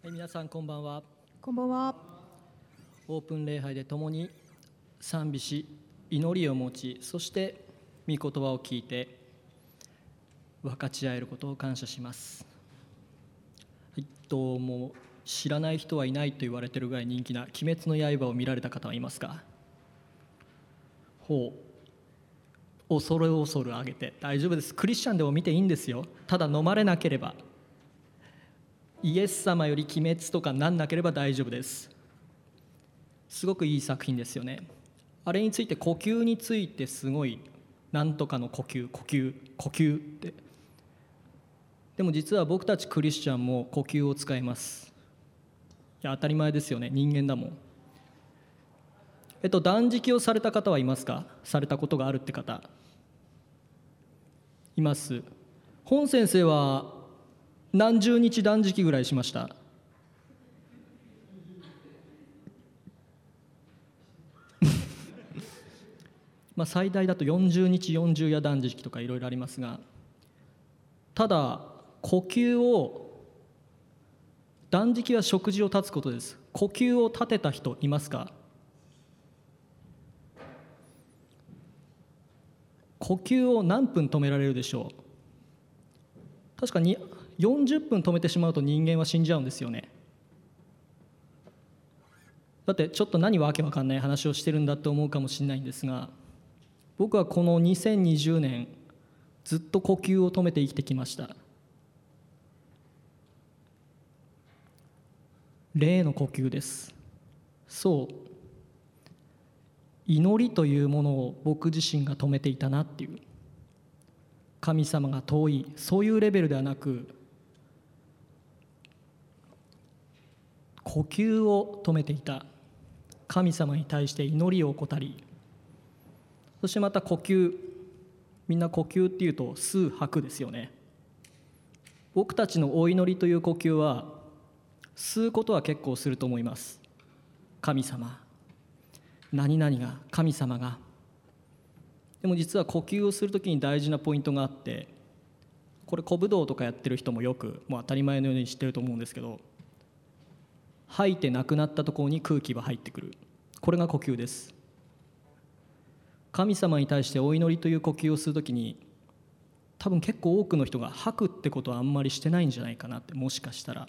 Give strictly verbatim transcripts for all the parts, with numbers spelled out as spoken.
はい、皆さんこんばんは。 こんばんは。 オープン礼拝で共に賛美し、祈りを持ち、そして御言葉を聞いて分かち合えることを感謝します。はい、どうも知らない人はいないと言われているぐらい人気な鬼滅の刃を見られた方はいますか？ほう、恐る恐る上げて大丈夫です。クリスチャンでも見ていいんですよ。ただ飲まれなければ、イエス様より鬼滅とかなんなければ大丈夫です。すごくいい作品ですよね。あれについて、呼吸についてすごいなんとかの呼吸呼吸呼吸って、でも実は僕たちクリスチャンも呼吸を使います。いや当たり前ですよね、人間だもん。えっと断食をされた方はいますか？されたことがあるって方います。本先生は何十日断食ぐらいしました？まあ最大だとよんじゅうにちよんじゅう夜断食とかいろいろありますが、ただ呼吸を、断食は食事を断つことです。呼吸を立てた人いますか？呼吸を何分止められるでしょう？確かによんじゅっぷん止めてしまうと人間は死んじゃうんですよね。だってちょっと何わけわかんない話をしてるんだって思うかもしれないんですが、僕はこのにせんにじゅうねんずっと呼吸を止めて生きてきました。霊の呼吸です。そう、祈りというものを僕自身が止めていたなっていう、神様が遠い、そういうレベルではなく、呼吸を止めていた、神様に対して祈りを怠り、そしてまた呼吸、みんな呼吸っていうと吸う吐くですよね。僕たちのお祈りという呼吸は吸うことは結構すると思います。神様、何々が、神様が。でも実は呼吸をするときに大事なポイントがあって、これ古武道とかやってる人もよくもう当たり前のように知ってると思うんですけど、吐いてなくなったところに空気が入ってくる、これが呼吸です。神様に対してお祈りという呼吸をするときに、多分結構多くの人が吐くってことはあんまりしてないんじゃないかなって。もしかしたら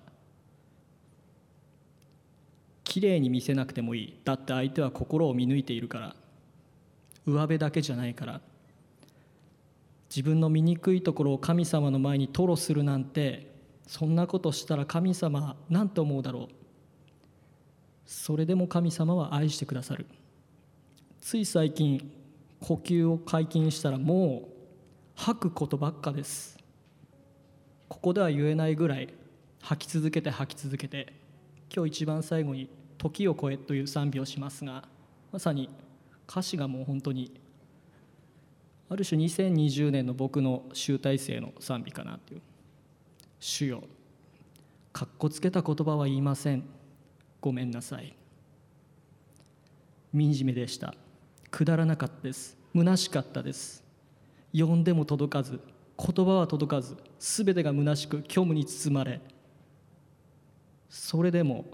きれいに見せなくてもいい、だって相手は心を見抜いているから、上辺だけじゃないから。自分の醜いところを神様の前に吐露するなんて、そんなことしたら神様なんて思うだろう。それでも神様は愛してくださる。つい最近呼吸を解禁したら、もう吐くことばっかです。ここでは言えないぐらい吐き続けて吐き続けて、今日一番最後に時を超えという賛美をしますが、まさに歌詞がもう本当にある種にせんにじゅうねんの僕の集大成の賛美かなという。主よ、かっこつけた言葉は言いません、ごめんなさい。惨めでした。くだらなかったです。虚しかったです。呼んでも届かず、言葉は届かず、すべてが虚しく虚無に包まれ、それでも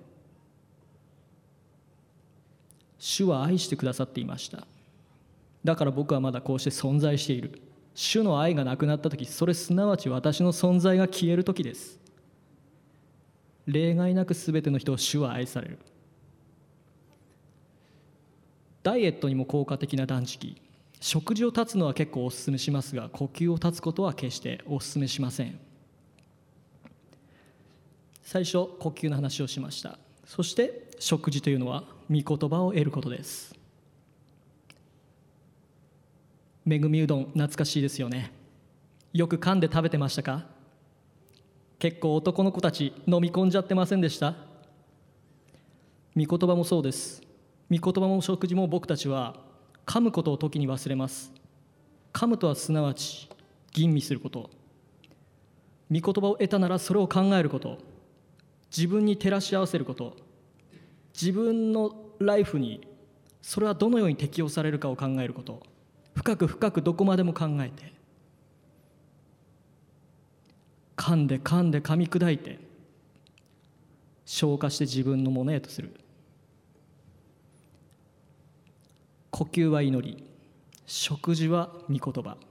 主は愛してくださっていました。だから僕はまだこうして存在している。主の愛がなくなった時、それすなわち私の存在が消える時です。例外なくすべての人を主は愛される。ダイエットにも効果的な断食、食事を断つのは結構お勧めしますが、呼吸を断つことは決してお勧めしません。最初呼吸の話をしました。そして食事というのは御言葉を得ることです。めぐみうどん、懐かしいですよね。よく噛んで食べてましたか？結構男の子たち飲み込んじゃってませんでした？御言葉もそうです。御言葉も食事も僕たちは噛むことを時に忘れます。噛むとはすなわち吟味すること、御言葉を得たならそれを考えること、自分に照らし合わせること、自分のライフにそれはどのように適用されるかを考えること、深く深くどこまでも考えて、噛んで噛んで噛み砕いて、 消化して自分のものへとする。呼吸は祈り、食事は御言葉。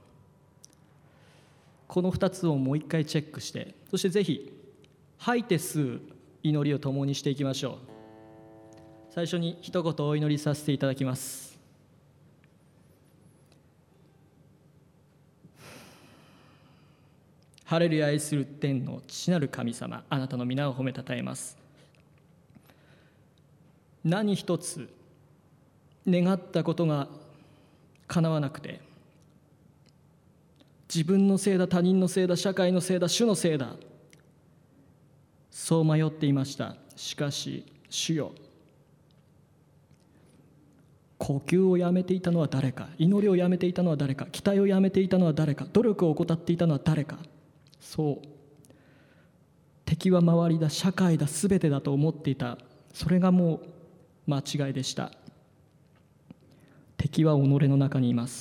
このふたつをもう一回チェックして、そしてぜひ吐いて吸う祈りを共にしていきましょう。最初に一言お祈りさせていただきます。ハレルヤ、愛する天の父なる神様、あなたの皆を褒めたたえます。何一つ願ったことが叶わなくて、自分のせいだ、他人のせいだ、社会のせいだ、主のせいだ、そう迷っていました。しかし主よ、呼吸をやめていたのは誰か、祈りをやめていたのは誰か、期待をやめていたのは誰か、努力を怠っていたのは誰か。そう、敵は周りだ、社会だ、すべてだと思っていた。それがもう間違いでした。敵は己の中にいます。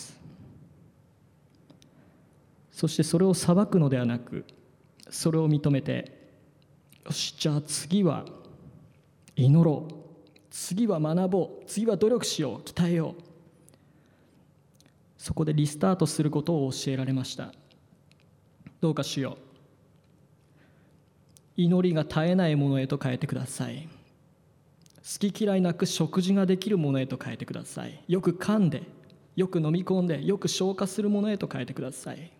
そしてそれを裁くのではなく、それを認めて、よし、じゃあ次は祈ろう、次は学ぼう、次は努力しよう、鍛えよう。そこでリスタートすることを教えられました。どうか主よ、祈りが絶えないものへと変えてください。好き嫌いなく食事ができるものへと変えてください。よく噛んで、よく飲み込んで、よく消化するものへと変えてください。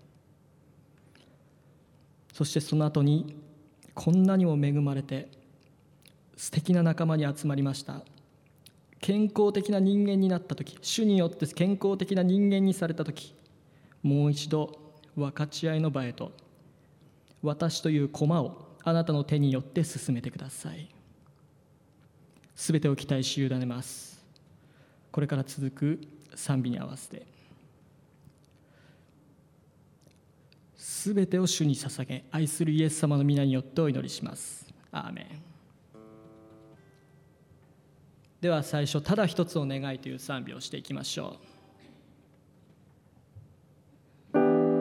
そしてその後に、こんなにも恵まれて素敵な仲間に集まりました。健康的な人間になった時、主によって健康的な人間にされた時、もう一度分かち合いの場へと、私という駒をあなたの手によって進めてください。すべてを期待し委ねます。これから続く賛美に合わせて、すべてを主に捧げ、愛するイエス様の皆によってお祈りします。アーメン。では最初、ただ一つを願いという賛美をしていきましょう。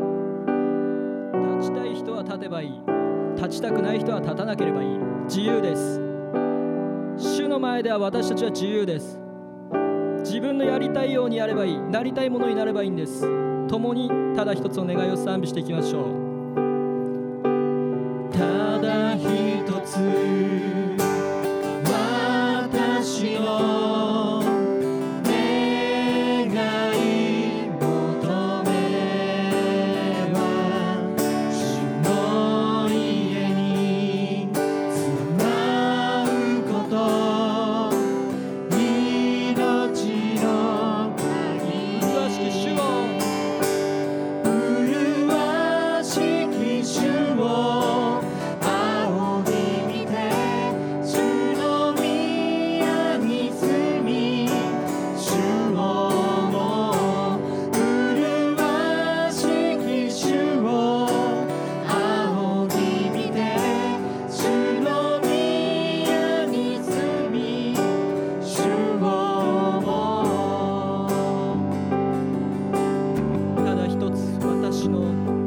立ちたい人は立てばいい、立ちたくない人は立たなければいい。自由です。主の前では私たちは自由です。自分のやりたいようにやればいい、なりたいものになればいいんです。共にただ一つの願いを賛美していきましょう。ただ一つ私の願い求めは、主の家に住まうこと、命の限り。麗しき主を、麗しき主を仰ぎ見て、主の宮に住み、主をも麗しき主を仰ぎ見て、主の宮に住み、主をも。ただ一つ私の、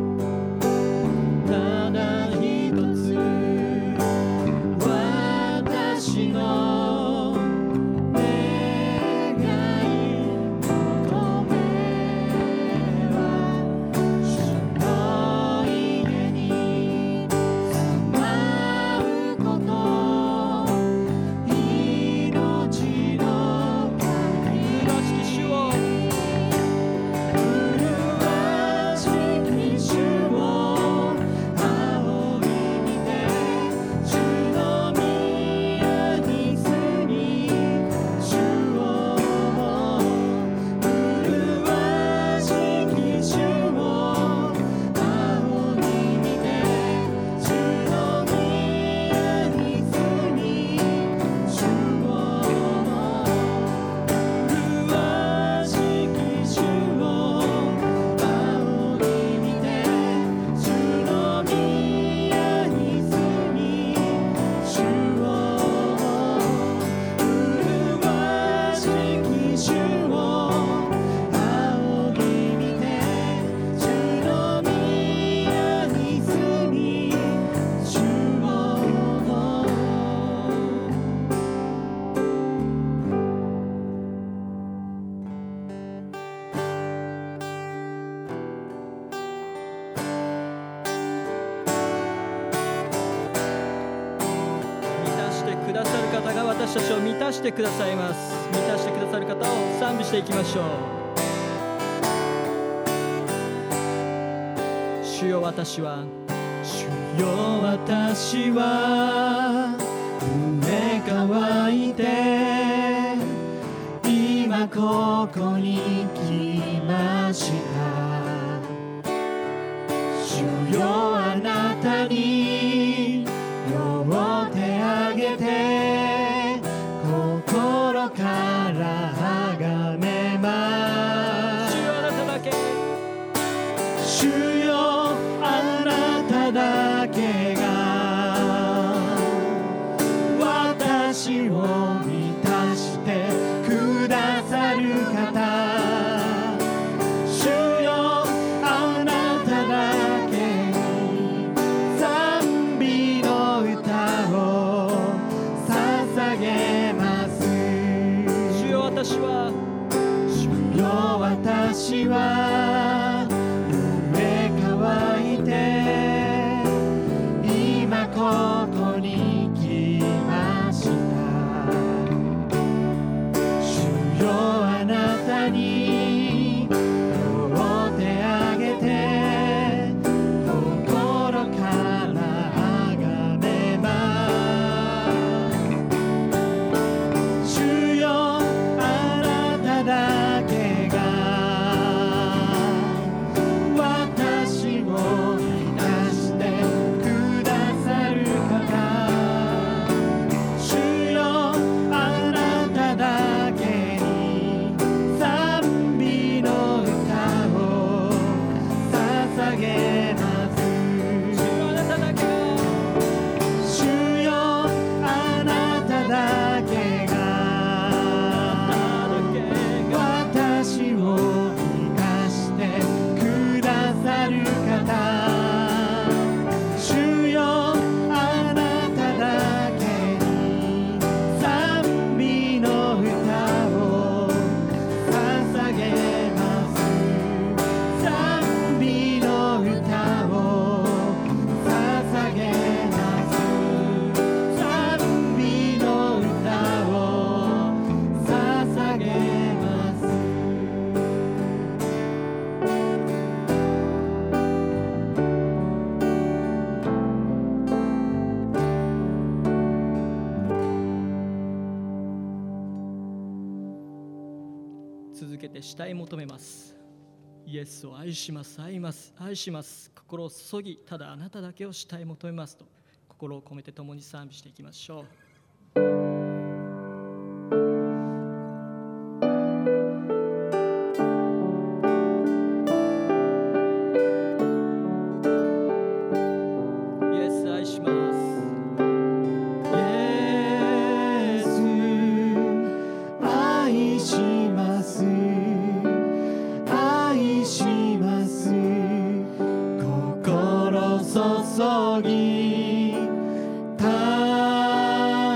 ただ一つ私の願い求めは、主の家に住まうこと、命の限り。麗しき主を、麗しき主を仰ぎ見て、主の宮に住方が私たちを満たしてくださいます。満たしてくださる方を賛美していきましょう。主よ、私は主よ、私は胸乾いて今ここに来ました。主よ、あなたに両手あげて心から崇めます。 主よ、あなただけ、 主よ、あなただけが私を満たしてくださる方。主よ、あなただけに賛美の歌を捧げます。 主よ、私は主よ、私は胸乾いて今ここに来ました。主よ、あなたに両手あげて心から崇めます。主よ、あなただけが私を満たしてくださる方。主よ、あなただけに賛美の歌を捧げます。 主よ、あなただけが、 主よ、あなただけが私を満たしてくださる方。主よ、あなただけに賛美の歌を捧げます。賛美の歌を捧げます。賛美の歌を捧げます。 続けて慕い求めます。イエスを愛します、愛します、愛します。心を注ぎ、ただあなただけを慕い求めますと心を込めて共に賛美していきましょう。イエス愛します。 イエス愛します愛します心注ぎた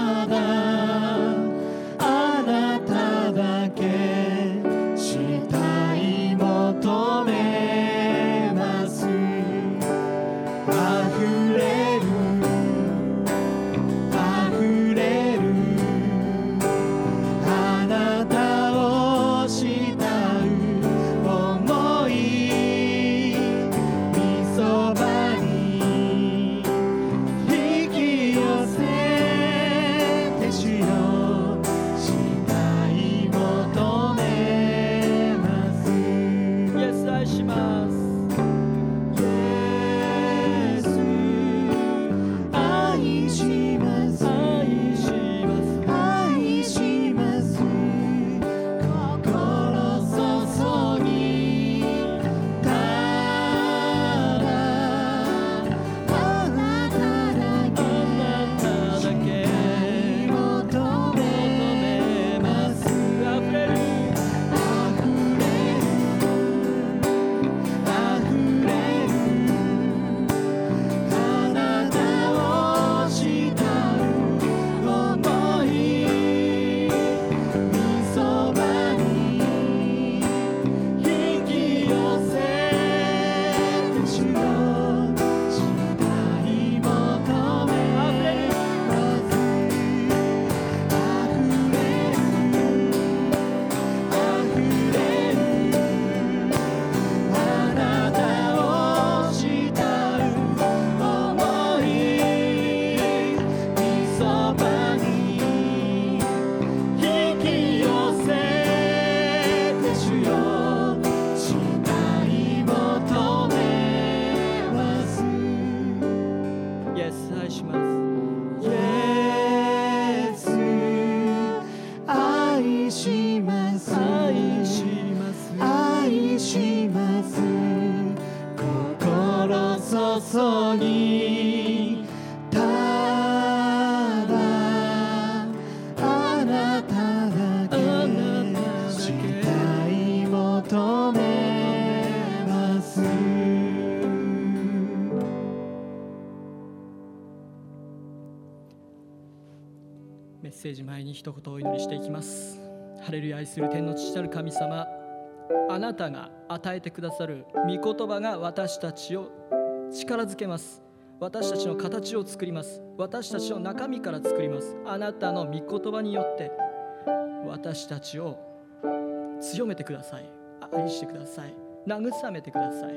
メッセージ前に一言お祈りしていきます。ハレルヤ。愛する天の父なる神様、あなたが与えてくださる御言葉が私たちを力づけます。私たちの形を作ります。私たちの中身から作ります。あなたの御言葉によって私たちを強めてください。愛してください。慰めてください。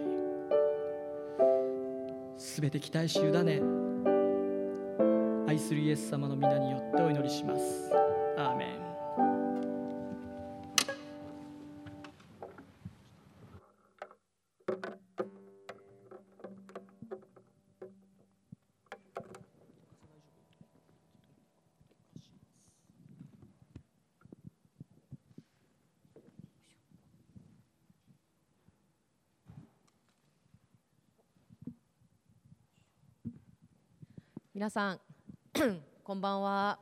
すべて期待し委ね、愛するイエス様の皆によってお祈りします。アーメン。 皆さんこんばんは。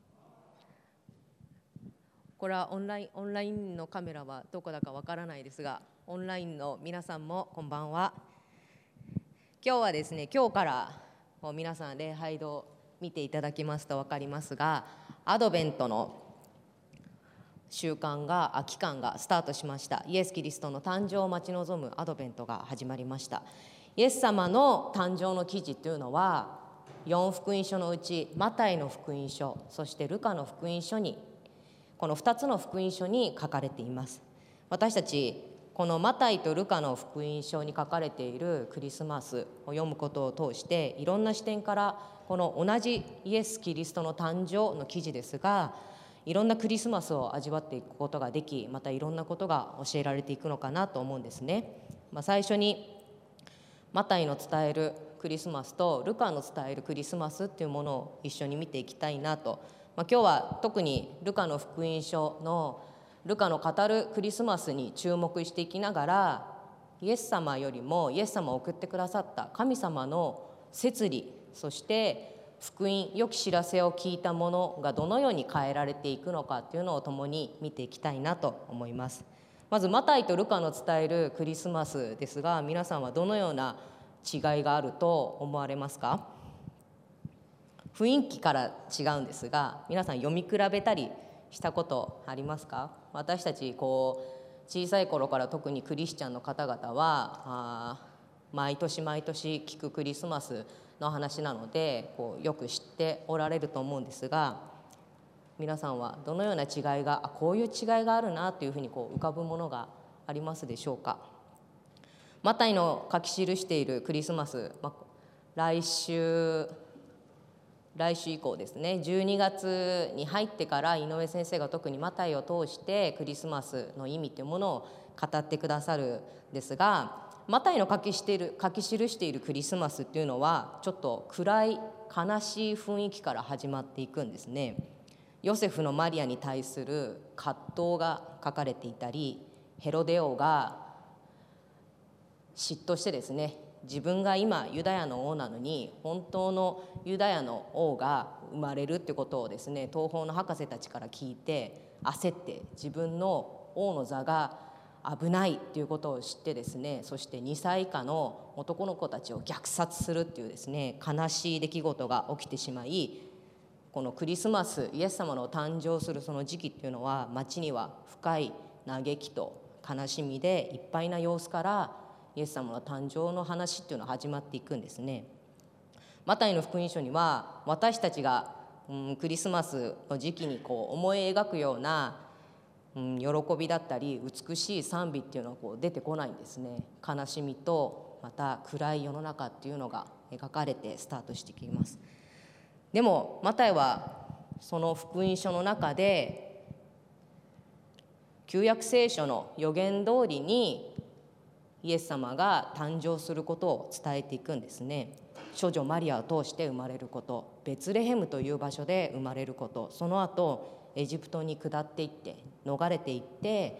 これはオンラインオンラインのカメラはどこだかわからないですが、オンラインの皆さんもこんばんは。今日はですね、今日から皆さん礼拝堂見ていただきますと分かりますが、アドベントの習慣が期間がスタートしました。イエス・キリストの誕生を待ち望むアドベントが始まりました。イエス様の誕生の記事というのはよん福音書のうちマタイの福音書、そしてルカの福音書に、このふたつの福音書に書かれています。私たちこのマタイとルカの福音書に書かれているクリスマスを読むことを通して、いろんな視点からこの同じイエス・キリストの誕生の記事ですが、いろんなクリスマスを味わっていくことができ、またいろんなことが教えられていくのかなと思うんですね。まあ、最初にマタイの伝えるクリスマスとルカの伝えるクリスマスっていうものを一緒に見ていきたいなと、まあ、今日は特にルカの福音書のルカの語るクリスマスに注目していきながら、イエス様よりもイエス様を送ってくださった神様の摂理、そして福音、良き知らせを聞いたものがどのように変えられていくのかっていうのを共に見ていきたいなと思います。まずマタイとルカの伝えるクリスマスですが、皆さんはどのような違いがあると思われますか？雰囲気から違うんですが、皆さん読み比べたりしたことありますか？私たちこう小さい頃から特にクリスチャンの方々はあ毎年毎年聞くクリスマスの話なのでこうよく知っておられると思うんですが、皆さんはどのような違いが、あこういう違いがあるなというふうにこう浮かぶものがありますでしょうか？マタイの書き記しているクリスマス、まあ、来週来週以降ですね、じゅうにがつに入ってから井上先生が特にマタイを通してクリスマスの意味というものを語ってくださるんですが、マタイの書きしている書き記しているクリスマスっていうのはちょっと暗い悲しい雰囲気から始まっていくんですね。ヨセフのマリアに対する葛藤が書かれていたり、ヘロデ王が嫉妬してですね、自分が今ユダヤの王なのに本当のユダヤの王が生まれるってことをですね、東方の博士たちから聞いて焦って自分の王の座が危ないっていうことを知ってですね、そしてにさい以下の男の子たちを虐殺するっていうですね、悲しい出来事が起きてしまい、このクリスマス、イエス様の誕生するその時期っていうのは街には深い嘆きと悲しみでいっぱいな様子からイエス様の誕生の話っていうのが始まっていくんですね。マタイの福音書には私たちが、うん、クリスマスの時期にこう思い描くような、うん、喜びだったり美しい賛美っていうのはこう出てこないんですね。悲しみとまた暗い世の中っていうのが描かれてスタートしてきます。でもマタイはその福音書の中で旧約聖書の予言通りにイエス様が誕生することを伝えていくんですね。処女マリアを通して生まれること、ベツレヘムという場所で生まれること、その後エジプトに下っていって逃れていって、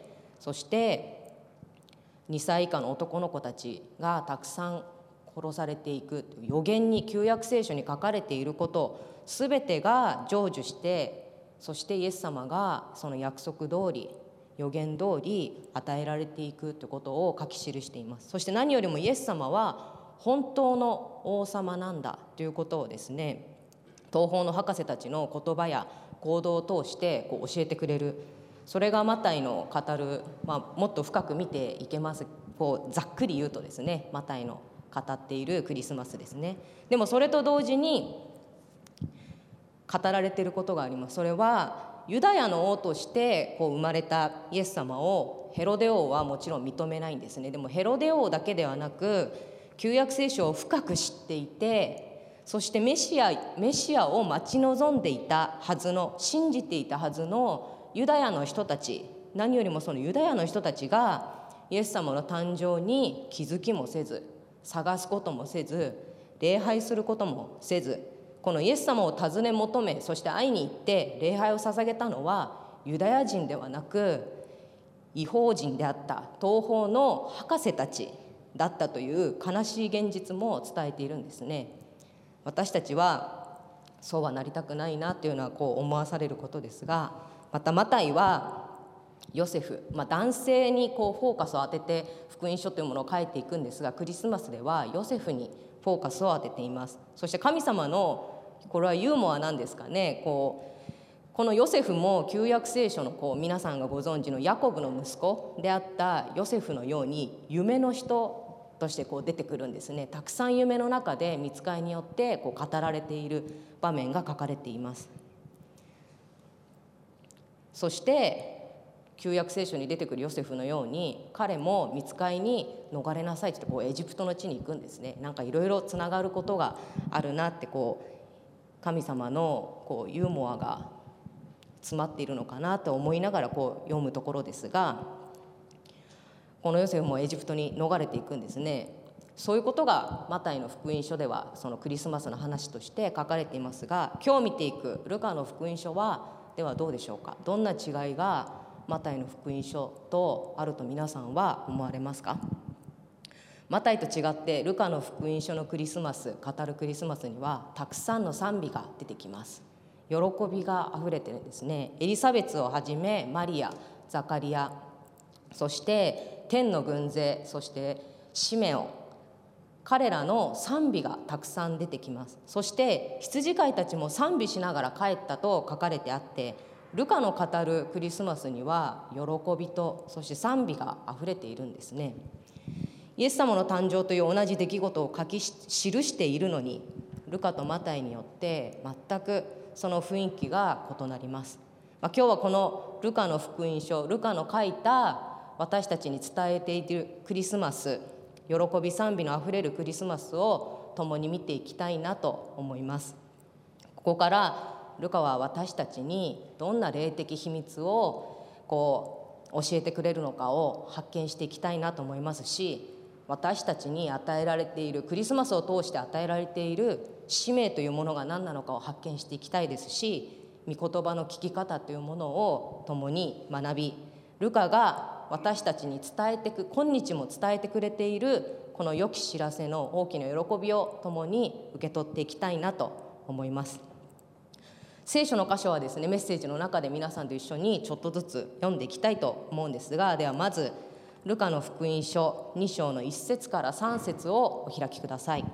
そしてにさい以下の男の子たちがたくさん殺されていくという予言に、旧約聖書に書かれていること全てが成就して、そしてイエス様がその約束通り予言通り与えられていくということを書き記しています。そして何よりもイエス様は本当の王様なんだということをですね、東方の博士たちの言葉や行動を通してこう教えてくれる、それがマタイの語る、まあ、もっと深く見ていけます。こうざっくり言うとですね、マタイの語っているクリスマスですね。でもそれと同時に語られていることがあります。それはユダヤの王としてこう生まれたイエス様をヘロデ王はもちろん認めないんですね。でもヘロデ王だけではなく、旧約聖書を深く知っていて、そしてメシアメシアを待ち望んでいたはずの、信じていたはずのユダヤの人たち、何よりもそのユダヤの人たちがイエス様の誕生に気づきもせず、探すこともせず、礼拝することもせず、このイエス様を訪ね求め、そして会いに行って礼拝を捧げたのはユダヤ人ではなく異邦人であった東方の博士たちだったという悲しい現実も伝えているんですね。私たちはそうはなりたくないなというのはこう思わされることですが、またマタイはヨセフ、まあ、男性にこうフォーカスを当てて福音書というものを書いていくんですが、クリスマスではヨセフにフォーカスを当てています。そして神様のこれはユーモアなんですかね、こうこのヨセフも旧約聖書のこう皆さんがご存知のヤコブの息子であったヨセフのように夢の人としてこう出てくるんですね。たくさん夢の中で御使いによってこう語られている場面が書かれています。そして旧約聖書に出てくるヨセフのように、彼も御使いに逃れなさいってこうエジプトの地に行くんですね。なんかいろいろつながることがあるなって、こう神様のこうユーモアが詰まっているのかなと思いながらこう読むところですが、このヨセフもエジプトに逃れていくんですね。そういうことがマタイの福音書ではそのクリスマスの話として書かれていますが、今日見ていくルカの福音書はではどうでしょうか。どんな違いがマタイの福音書とあると皆さんは思われますか。マタイと違ってルカの福音書のクリスマス、語るクリスマスにはたくさんの賛美が出てきます。喜びがあふれてるんですね。エリザベツをはじめマリア、ザカリア、そして天の軍勢、そしてシメオン、彼らの賛美がたくさん出てきます。そして羊飼いたちも賛美しながら帰ったと書かれてあって、ルカの語るクリスマスには喜びとそして賛美があふれているんですね。イエス様の誕生という同じ出来事を書き記しているのに、ルカとマタイによって全くその雰囲気が異なります。まあ、今日はこのルカの福音書、ルカの書いた私たちに伝えているクリスマス、喜び賛美のあふれるクリスマスを共に見ていきたいなと思います。ここからルカは私たちにどんな霊的秘密をこう教えてくれるのかを発見していきたいなと思いますし、私たちに与えられている、クリスマスを通して与えられている使命というものが何なのかを発見していきたいですし、御言葉の聞き方というものを共に学び、ルカが私たちに伝えてく、今日も伝えてくれているこの良き知らせの大きな喜びを共に受け取っていきたいなと思います。聖書の箇所はですね、メッセージの中で皆さんと一緒にちょっとずつ読んでいきたいと思うんですが、ではまずルカの福音書に章のいっ節からさん節をお開きください。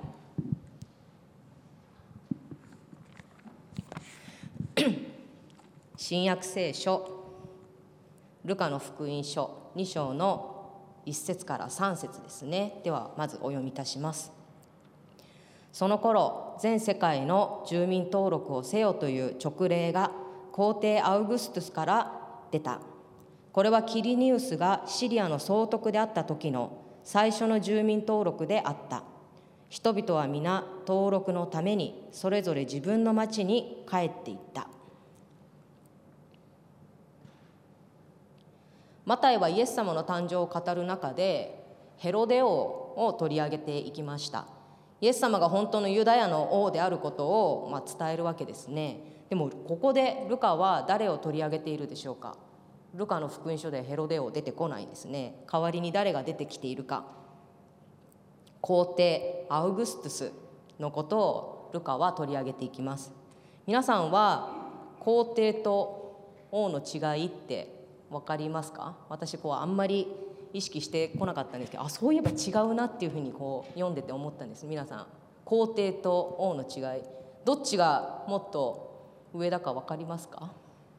新約聖書ルカの福音書に章のいっ節からさん節ですね。ではまずお読みいたします。その頃、全世界の住民登録をせよという勅令が皇帝アウグストゥスから出た。これはキリニウスがシリアの総督であった時の最初の住民登録であった。人々は皆登録のためにそれぞれ自分の町に帰っていった。マタイはイエス様の誕生を語る中でヘロデ王を取り上げていきました。イエス様が本当のユダヤの王であることを、まあ、伝えるわけですね。でもここでルカは誰を取り上げているでしょうか。ルカの福音書でヘロデ王出てこないですね。代わりに誰が出てきているか、皇帝アウグストゥスのことをルカは取り上げていきます。皆さんは皇帝と王の違いって分かりますか。私こうあんまり意識してこなかったんですけど、あ、そういえば違うなっていうふうにこう読んでて思ったんです。皆さん、皇帝と王の違い、どっちがもっと上だか分かりますか？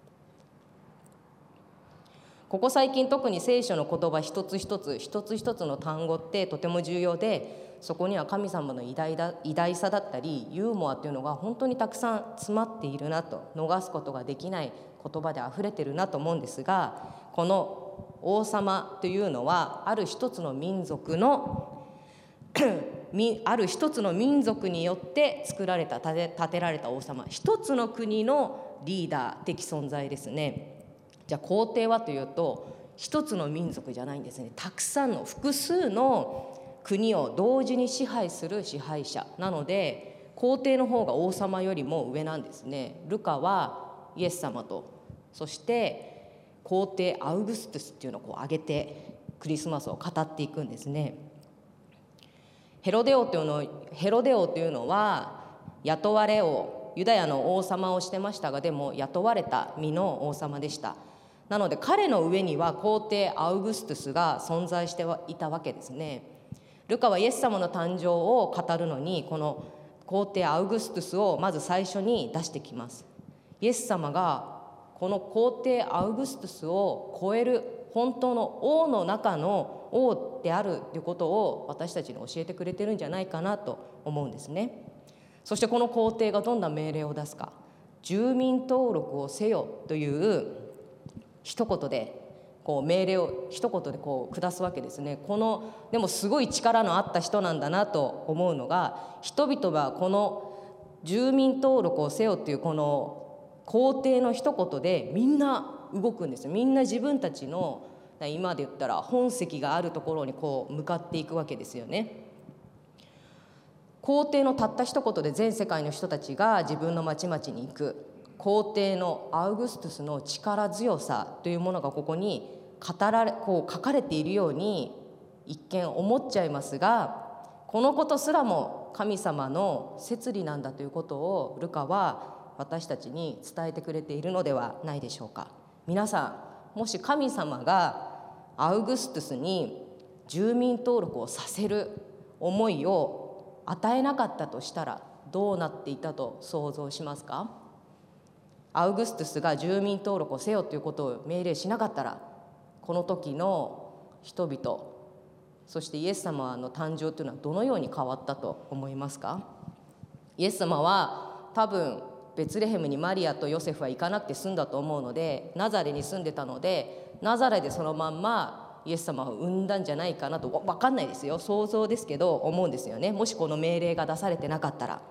ここ最近特に聖書の言葉一つ一つ一つ一つの単語ってとても重要で、そこには神様の偉大だ偉大さだったりユーモアというのが本当にたくさん詰まっているなと、逃すことができない言葉であふれてるなと思うんですが、この王様というのはある一つの民族のある一つの民族によって作られた建て、建てられた王様、一つの国のリーダー的存在ですね。じゃあ皇帝はというと一つの民族じゃないんですね。たくさんの複数の国を同時に支配する支配者なので、皇帝の方が王様よりも上なんですね。ルカはイエス様と、そして皇帝アウグストゥスっていうのをこう挙げてクリスマスを語っていくんですね。ヘロデ王というのヘロデ王というのは雇われ王、ユダヤの王様をしてましたが、でも雇われた身の王様でした。なので彼の上には皇帝アウグストゥスが存在していたわけですね。ルカはイエス様の誕生を語るのに、この皇帝アウグストゥスをまず最初に出してきます。イエス様がこの皇帝アウグストゥスを超える本当の王の中の王であるということを私たちに教えてくれてるんじゃないかなと思うんですね。そしてこの皇帝がどんな命令を出すか、住民登録をせよという一言でこう命令を一言でこう下すわけですね。このでもすごい力のあった人なんだなと思うのが、人々はこの住民登録をせよというこの皇帝の一言でみんな動くんですよ。みんな自分たちの今で言ったら本籍があるところにこう向かっていくわけですよね。皇帝のたった一言で全世界の人たちが自分の町々に行く。皇帝のアウグストゥスの力強さというものがここに語られこう書かれているように一見思っちゃいますが、このことすらも神様の摂理なんだということをルカは私たちに伝えてくれているのではないでしょうか。皆さん、もし神様がアウグストゥスに住民登録をさせる思いを与えなかったとしたらどうなっていたと想像しますか？アウグストゥスが住民登録をせよということを命令しなかったら、この時の人々、そしてイエス様の誕生というのはどのように変わったと思いますか？イエス様は多分ベツレヘムにマリアとヨセフは行かなくて済んだと思うので、ナザレに住んでたのでナザレでそのまんまイエス様を産んだんじゃないかなと、分かんないですよ、想像ですけど思うんですよね。もしこの命令が出されてなかったら。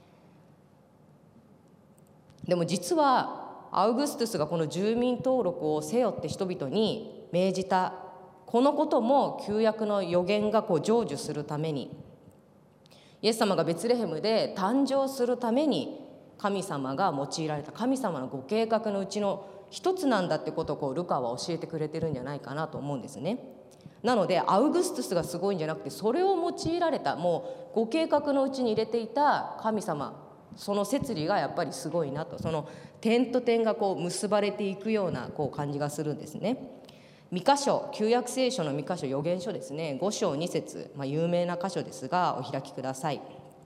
でも実はアウグストゥスがこの住民登録をせよって人々に命じたこのことも旧約の予言がこう成就するために、イエス様がベツレヘムで誕生するために神様が用いられた神様のご計画のうちの一つなんだってことをこうルカは教えてくれてるんじゃないかなと思うんですね。なのでアウグストゥスがすごいんじゃなくて、それを用いられたもうご計画のうちに入れていた神様、その摂理がやっぱりすごいなと、その点と点がこう結ばれていくようなこう感じがするんですね。ミカ書、旧約聖書のミカ書預言書ですね、ご章に節、まあ、有名な箇所ですがお開きください。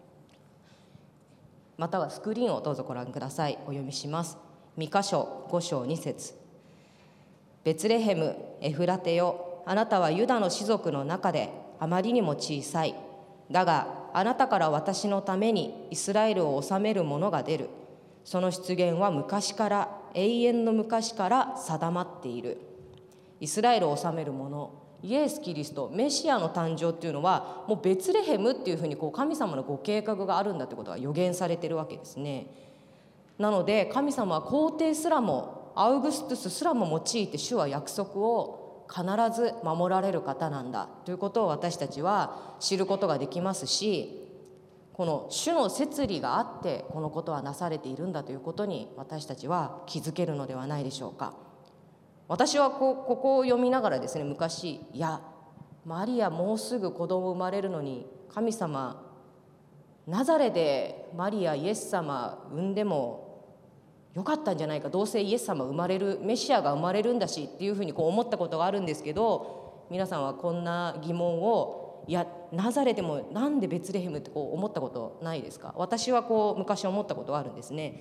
またはスクリーンをどうぞご覧ください。お読みします。ミカ書ご章に節、ベツレヘムエフラテよ、あなたはユダの氏族の中であまりにも小さい。だがあなたから私のためにイスラエルを治める者が出る。その出現は昔から、永遠の昔から定まっている。イスラエルを治める者、イエス・キリスト、メシアの誕生っていうのはもうベツレヘムっていうふうにこう神様のご計画があるんだってことが予言されてるわけですね。なので神様は皇帝すらもアウグストゥスすらも用いて主は約束を必ず守られる方なんだということを私たちは知ることができますし、この主の摂理があってこのことはなされているんだということに私たちは気づけるのではないでしょうか。私はこうここを読みながらですね、昔、いやマリアもうすぐ子供生まれるのに神様ナザレでマリアイエス様産んでもよかったんじゃないか、どうせイエス様生まれる、メシアが生まれるんだしっていうふうにこう思ったことがあるんですけど、皆さんはこんな疑問を、いやナザレでもなんでベツレヘムってこう思ったことないですか？私はこう昔思ったことがあるんですね。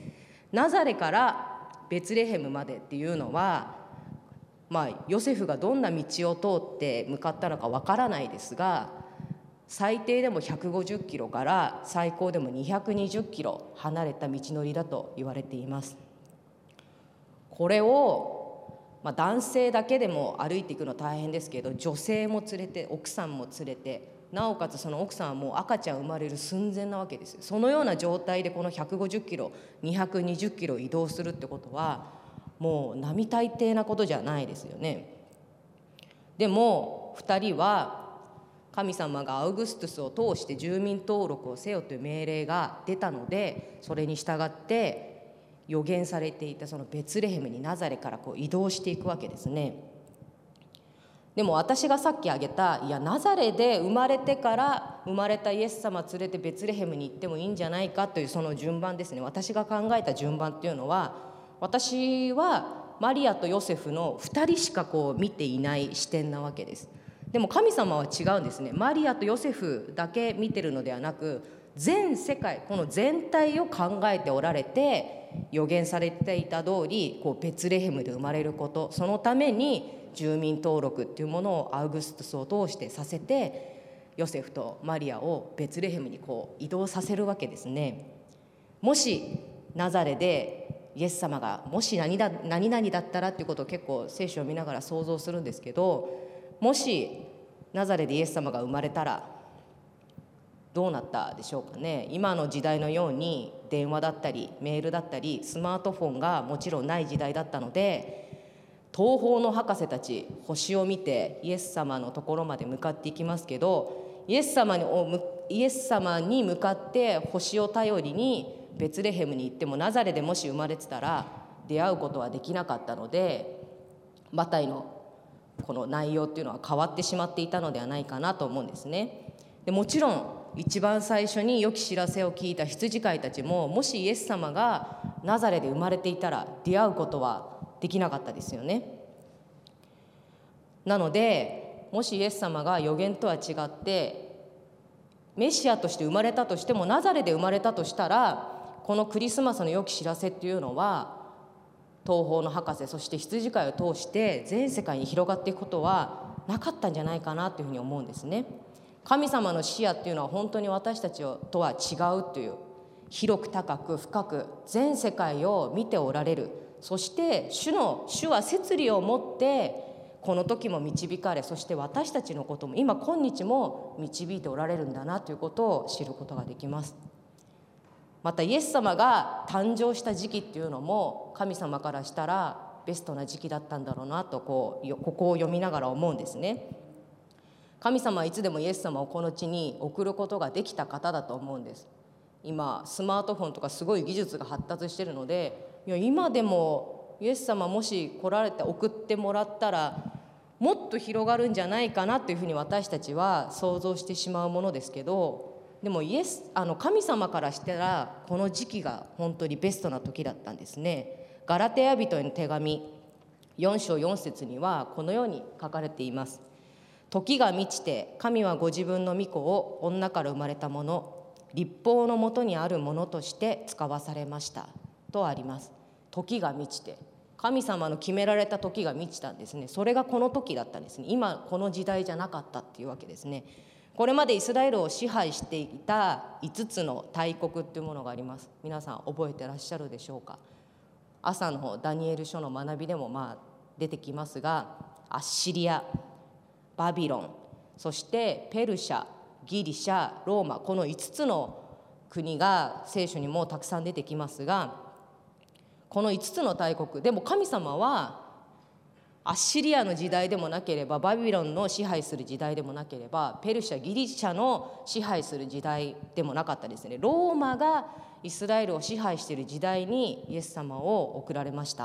ナザレからベツレヘムまでっていうのは、まあ、ヨセフがどんな道を通って向かったのかわからないですが、最低でもひゃくごじゅっキロから最高でもにひゃくにじゅっキロ離れた道のりだと言われています。これを、まあ、男性だけでも歩いていくの大変ですけど、女性も連れて、奥さんも連れて、なおかつその奥さんはもう赤ちゃん生まれる寸前なわけですよ。そのような状態でこのひゃくごじゅっキロにひゃくにじゅっキロ移動するってことはもう並大抵なことじゃないですよね。でもふたりは神様がアウグストゥスを通して住民登録をせよという命令が出たので、それに従って予言されていたそのベツレヘムにナザレからこう移動していくわけですね。でも私がさっき挙げた、いやナザレで生まれてから生まれたイエス様連れてベツレヘムに行ってもいいんじゃないかというその順番ですね。私が考えた順番っていうのは、私はマリアとヨセフのふたりしかこう見ていない視点なわけです。でも神様は違うんですね。マリアとヨセフだけ見てるのではなく、全世界、この全体を考えておられて、予言されていた通りこうベツレヘムで生まれること、そのために住民登録っていうものをアウグストゥスを通してさせて、ヨセフとマリアをベツレヘムにこう移動させるわけですね。もしナザレでイエス様がもし何だ何々だったらっていうことを結構聖書を見ながら想像するんですけど、もしナザレでイエス様が生まれたらどうなったでしょうかね。今の時代のように電話だったりメールだったりスマートフォンがもちろんない時代だったので、東方の博士たち星を見てイエス様のところまで向かっていきますけど、イエス様にイエス様に向かって星を頼りにベツレヘムに行っても、ナザレでもし生まれてたら出会うことはできなかったので、マタイのこの内容っていうのは変わってしまっていたのではないかなと思うんですね。でもちろん一番最初に良き知らせを聞いた羊飼いたちも、もしイエス様がナザレで生まれていたら出会うことはできなかったですよね。なのでもしイエス様が予言とは違ってメシアとして生まれたとしても、ナザレで生まれたとしたら、このクリスマスの良き知らせっていうのは東方の博士、そして羊飼いを通して全世界に広がっていくことはなかったんじゃないかなというふうに思うんですね。神様の視野っていうのは本当に私たちとは違うという、広く高く深く全世界を見ておられる、そして主の主は摂理を持ってこの時も導かれ、そして私たちのことも今今日も導いておられるんだなということを知ることができます。またイエス様が誕生した時期っていうのも神様からしたらベストな時期だったんだろうなとこうここを読みながら思うんですね。神様はいつでもイエス様をこの地に送ることができた方だと思うんです。今スマートフォンとかすごい技術が発達しているので、いや今でもイエス様もし来られて送ってもらったらもっと広がるんじゃないかなというふうに私たちは想像してしまうものですけど、でもイエスあの神様からしたらこの時期が本当にベストな時だったんですね。ガラテヤ人への手紙よん章よん節にはこのように書かれています。時が満ちて神はご自分の御子を女から生まれたもの、立法のもとにあるものとして使わされましたとあります。時が満ちて、神様の決められた時が満ちたんですね。それがこの時だったんですね。今この時代じゃなかったっていうわけですね。これまでイスラエルを支配していたいつつの大国っていうものがあります。皆さん覚えてらっしゃるでしょうか。朝のダニエル書の学びでもまあ出てきますが、アッシリア、バビロン、そしてペルシャ、ギリシャ、ローマ、このいつつの国が聖書にもたくさん出てきますが、このいつつの大国でも神様はアッシリアの時代でもなければ、バビロンの支配する時代でもなければ、ペルシャ、ギリシャの支配する時代でもなかったですね。ローマがイスラエルを支配している時代にイエス様を送られました。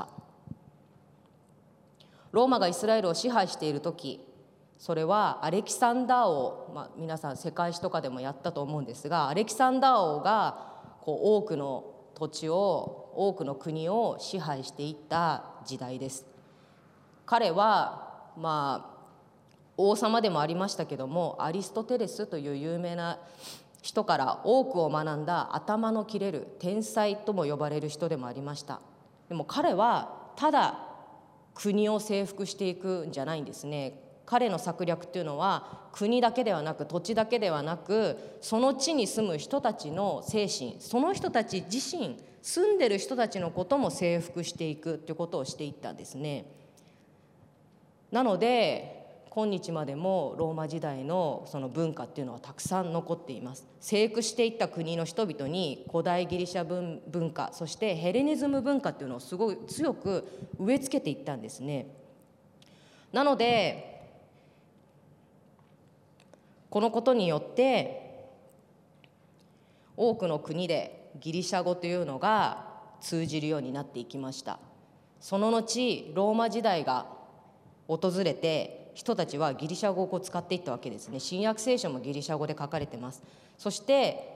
ローマがイスラエルを支配している時、それはアレキサンダー王、まあ、皆さん世界史とかでもやったと思うんですが、アレキサンダー王がこう多くの土地を多くの国を支配していった時代です。彼はまあ王様でもありましたけども、アリストテレスという有名な人から多くを学んだ頭の切れる天才とも呼ばれる人でもありました。でも彼はただ国を征服していくんじゃないんですね。彼の策略っていうのは国だけではなく土地だけではなく、その地に住む人たちの精神、その人たち自身、住んでる人たちのことも征服していくということをしていったんですね。なので今日までもローマ時代のその文化っていうのはたくさん残っています。征服していった国の人々に古代ギリシャ文文化、そしてヘレニズム文化っていうのをすごい強く植え付けていったんですね。なのでこのことによって多くの国でギリシャ語というのが通じるようになっていきました。その後ローマ時代が訪れて人たちはギリシャ語を使っていったわけですね。新約聖書もギリシャ語で書かれています。そして、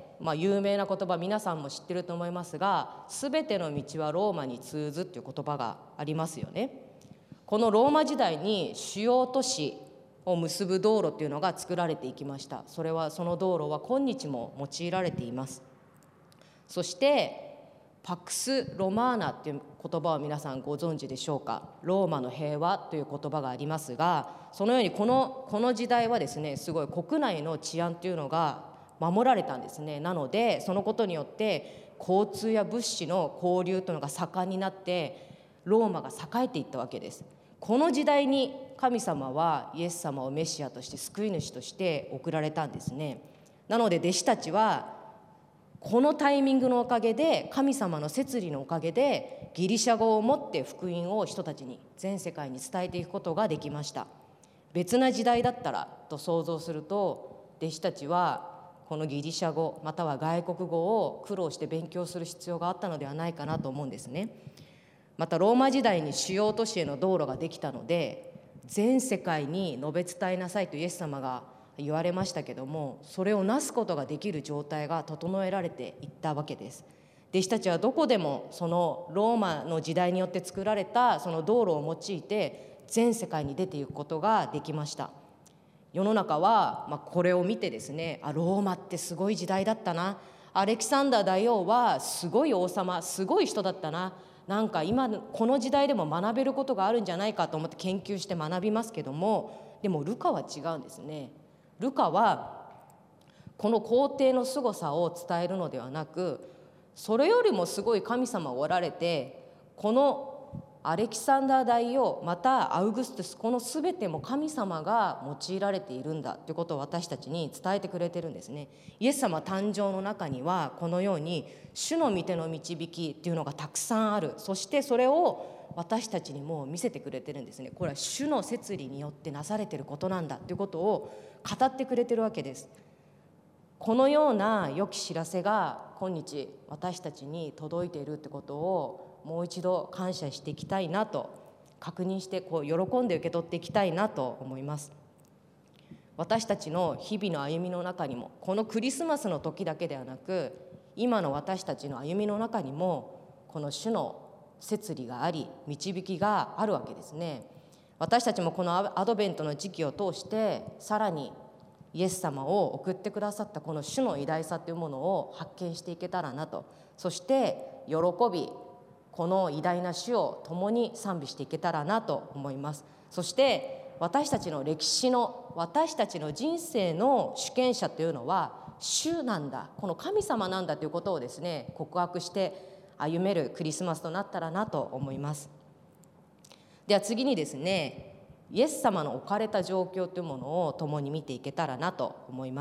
まあ、有名な言葉、皆さんも知ってると思いますが、すべての道はローマに通ずという言葉がありますよね。このローマ時代に主要都市を結ぶ道路というのが作られていきました。それはその道路は今日も用いられています。そしてパクス・ロマーナという言葉を皆さんご存知でしょうか。ローマの平和という言葉がありますが、そのようにこの、この時代はですね、すごい国内の治安というのが守られたんですね。なのでそのことによって交通や物資の交流というのが盛んになってローマが栄えていったわけです。この時代に神様はイエス様をメシアとして救い主として送られたんですね。なので弟子たちはこのタイミングのおかげで、神様の摂理のおかげでギリシャ語をもって福音を人たちに、全世界に伝えていくことができました。別な時代だったらと想像すると、弟子たちはこのギリシャ語または外国語を苦労して勉強する必要があったのではないかなと思うんですね。またローマ時代に主要都市への道路ができたので、全世界に述べ伝えなさいとイエス様が言われましたけども、それをなすことができる状態が整えられていったわけです。弟子たちはどこでもそのローマの時代によって作られたその道路を用いて全世界に出ていくことができました。世の中は、まあ、これを見てですね、あ、ローマってすごい時代だったな、アレキサンダー大王はすごい王様、すごい人だったな、なんか今この時代でも学べることがあるんじゃないかと思って研究して学びますけども、でもルカは違うんですね。ルカはこの皇帝の凄さを伝えるのではなく、それよりもすごい神様がおられて、このアレキサンダー大王またアウグストゥス、この全ても神様が用いられているんだということを私たちに伝えてくれてるんですね。イエス様誕生の中にはこのように主の御手の導きっていうのがたくさんある。そしてそれを私たちにも見せてくれてるんですね。これは主の摂理によってなされていることなんだということを語ってくれてるわけです。このような良き知らせが今日私たちに届いているってことをもう一度感謝していきたいなと、確認してこう喜んで受け取っていきたいなと思います。私たちの日々の歩みの中にも、このクリスマスの時だけではなく今の私たちの歩みの中にもこの主の摂理があり導きがあるわけですね。私たちもこのアドベントの時期を通してさらにイエス様を送ってくださったこの主の偉大さというものを発見していけたらなと、そして喜びこの偉大な主を共に賛美していけたらなと思います。そして私たちの歴史の、私たちの人生の主権者というのは主なんだ、この神様なんだということをですね、告白して歩めるクリスマスとなったらなと思います。では次にですね、イエス様の置かれた状況というものを共に見ていけたらなと思います。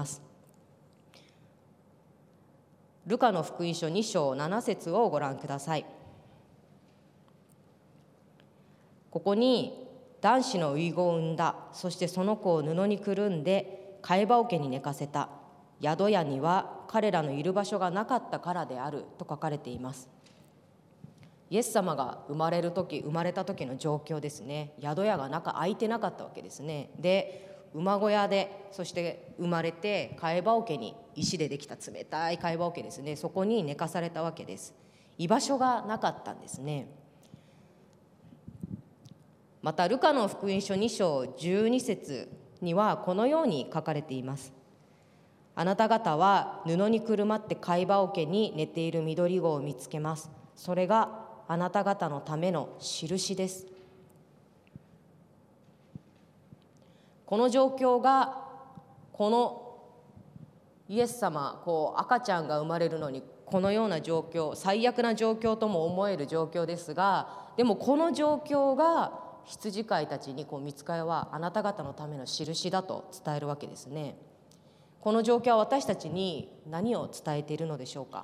ルカの福音書に章なな節をご覧ください。ここに男子の遺子を産んだ、そしてその子を布にくるんで替え羽桶に寝かせた、宿屋には彼らのいる場所がなかったからであると書かれています。イエス様が生まれる時、生まれた時の状況ですね。宿屋が中空いてなかったわけですね。で馬小屋で、そして生まれて替え羽桶に、石でできた冷たい替え羽桶ですね、そこに寝かされたわけです。居場所がなかったんですね。またルカの福音書に章じゅうに節にはこのように書かれています。 あなた方は布にくるまって貝羽桶に寝ている緑子を見つけます。それがあなた方のための印です。この状況が、このイエス様、こう赤ちゃんが生まれるのにこのような状況、最悪な状況とも思える状況ですが、でもこの状況が羊飼いたちにこう御使いはあなた方のための印だと伝えるわけですね。この状況は私たちに何を伝えているのでしょうか。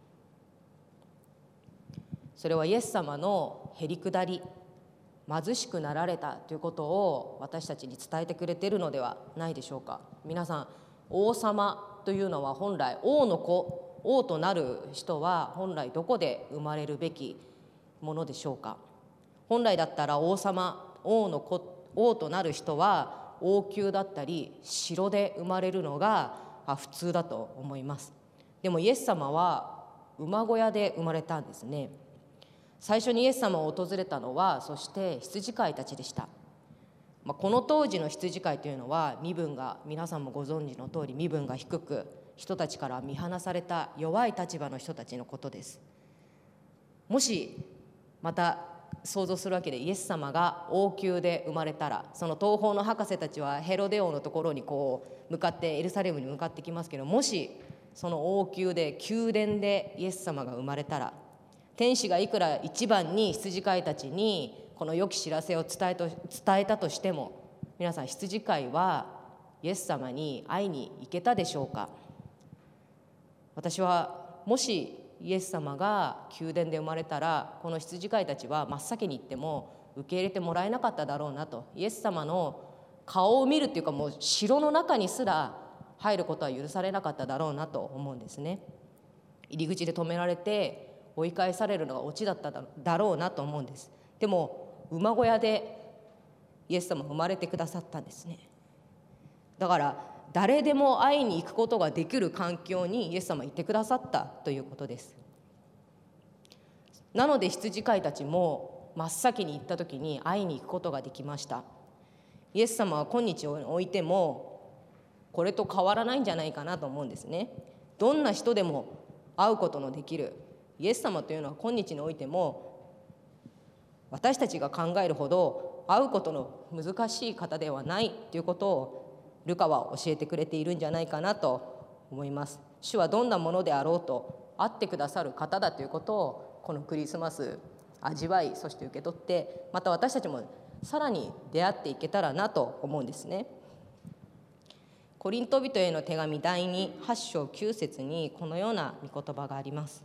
それはイエス様のへりくだり、貧しくなられたということを私たちに伝えてくれているのではないでしょうか。皆さん、王様というのは本来王の子、王となる人は本来どこで生まれるべきものでしょうか。本来だったら王様、王の子、王となる人は王宮だったり城で生まれるのが普通だと思います。でもイエス様は馬小屋で生まれたんですね。最初にイエス様を訪れたのは、そして羊飼いたちでした。まあ、この当時の羊飼いというのは身分が、皆さんもご存知の通り身分が低く、人たちから見放された弱い立場の人たちのことです。もしまた想像するわけで、イエス様が王宮で生まれたら、その東方の博士たちはヘロデ王のところにこう向かって、エルサレムに向かってきますけど、もしその王宮で宮殿でイエス様が生まれたら、天使がいくら一番に羊飼いたちにこの良き知らせを伝えと伝えたとしても、皆さん、羊飼いはイエス様に会いに行けたでしょうか。私はもしイエス様が宮殿で生まれたら、この羊飼いたちは真っ先に行っても受け入れてもらえなかっただろうなと。イエス様の顔を見るっていうか、もう城の中にすら入ることは許されなかっただろうなと思うんですね。入り口で止められて追い返されるのがオチだっただろうなと思うんです。でも馬小屋でイエス様生まれてくださったんですね。だから誰でも会いに行くことができる環境にイエス様いてくださったということです。なので羊飼いたちも真っ先に行った時に会いに行くことができました。イエス様は今日においてもこれと変わらないんじゃないかなと思うんですね。どんな人でも会うことのできるイエス様というのは、今日においても私たちが考えるほど会うことの難しい方ではないということをルカは教えてくれているんじゃないかなと思います。主はどんなものであろうと会ってくださる方だということを、このクリスマス味わい、そして受け取って、また私たちもさらに出会っていけたらなと思うんですね。コリント人への手紙だいに、はち章きゅう節にこのような御言葉があります。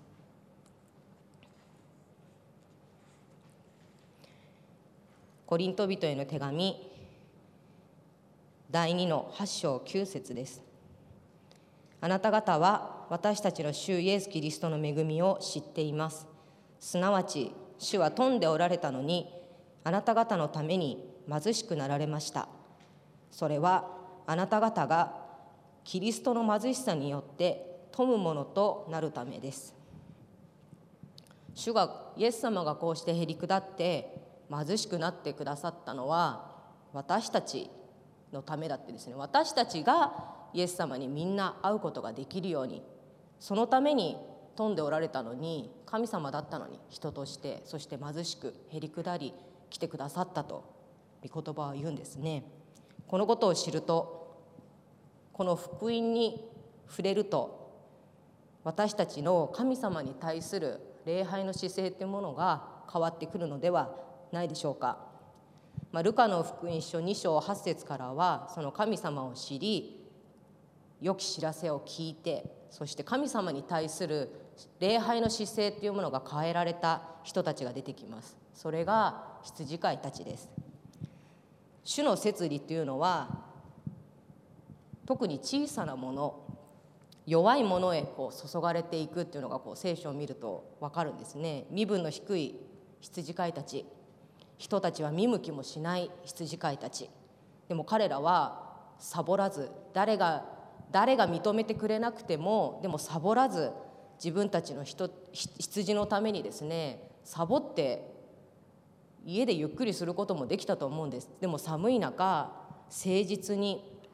コリント人への手紙だいにのはち章きゅう節です。あなた方は私たちの主イエス・キリストの恵みを知っています。すなわち主は富んでおられたのに、あなた方のために貧しくなられました。それはあなた方がキリストの貧しさによって富むものとなるためです。主が、イエス様がこうしてへりくだって貧しくなってくださったのは私たちのためだってですね。私たちがイエス様にみんな会うことができるように、そのために富んでおられたのに、神様だったのに人として、そして貧しくへりくだり来てくださったと御言葉は言うんですね。このことを知ると、この福音に触れると、私たちの神様に対する礼拝の姿勢というものが変わってくるのではないでしょうか。まあ、ルカの福音書に章はち節からは、その神様を知り、良き知らせを聞いて、そして神様に対する礼拝の姿勢というものが変えられた人たちが出てきます。それが羊飼いたちです。主の摂理というのは、特に小さなもの、弱いものへこう注がれていくっていうのが、こう聖書を見ると分かるんですね。身分の低い羊飼いたち、人たちは見向きもしない羊飼いたち、でも彼らはサボらず、誰が誰が認めてくれなくても、でもサボらず、自分たちの人羊のためにですね、サボって家でゆっくりすることもできたと思うんです。でも寒い中、誠実に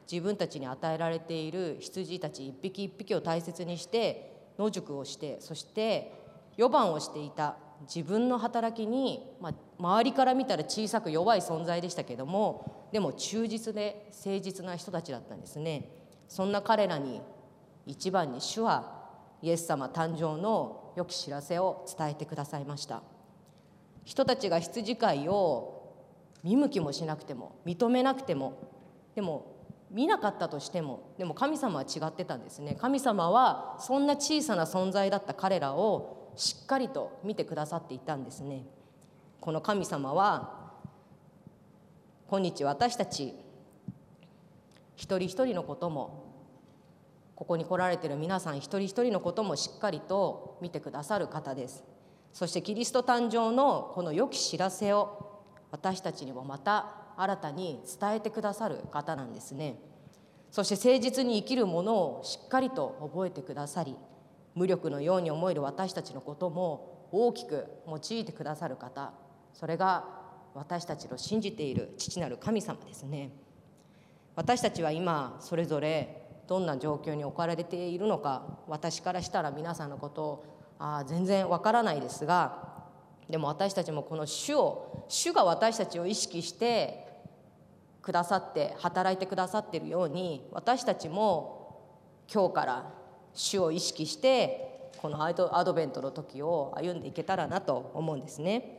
自分たちに与えられている羊たち一匹一匹を大切にして野宿をして、そして予番をしていた自分の働きに、まあ、周りから見たら小さく弱い存在でしたけども、でも忠実で誠実な人たちだったんですね。そんな彼らに一番に主はイエス様誕生の良き知らせを伝えてくださいました。人たちが羊飼いを見向きもしなくても認めなくても、でも見なかったとしても、でも神様は違ってたんですね。神様はそんな小さな存在だった彼らをしっかりと見てくださっていたんですね。この神様は今日私たち一人一人のことも、ここに来られている皆さん一人一人のこともしっかりと見てくださる方です。そしてキリスト誕生のこの良き知らせを私たちにもまた新たに伝えてくださる方なんですね。そして誠実に生きるものをしっかりと覚えてくださり、無力のように思える私たちのことも大きく用いてくださる方、それが私たちの信じている父なる神様ですね。私たちは今それぞれどんな状況に置かれているのか、私からしたら皆さんのことをあ全然わからないですが、でも私たちもこの主を主が私たちを意識してくださって働いてくださっているように、私たちも今日から主を意識してこのアド、アドベントの時を歩んでいけたらなと思うんですね。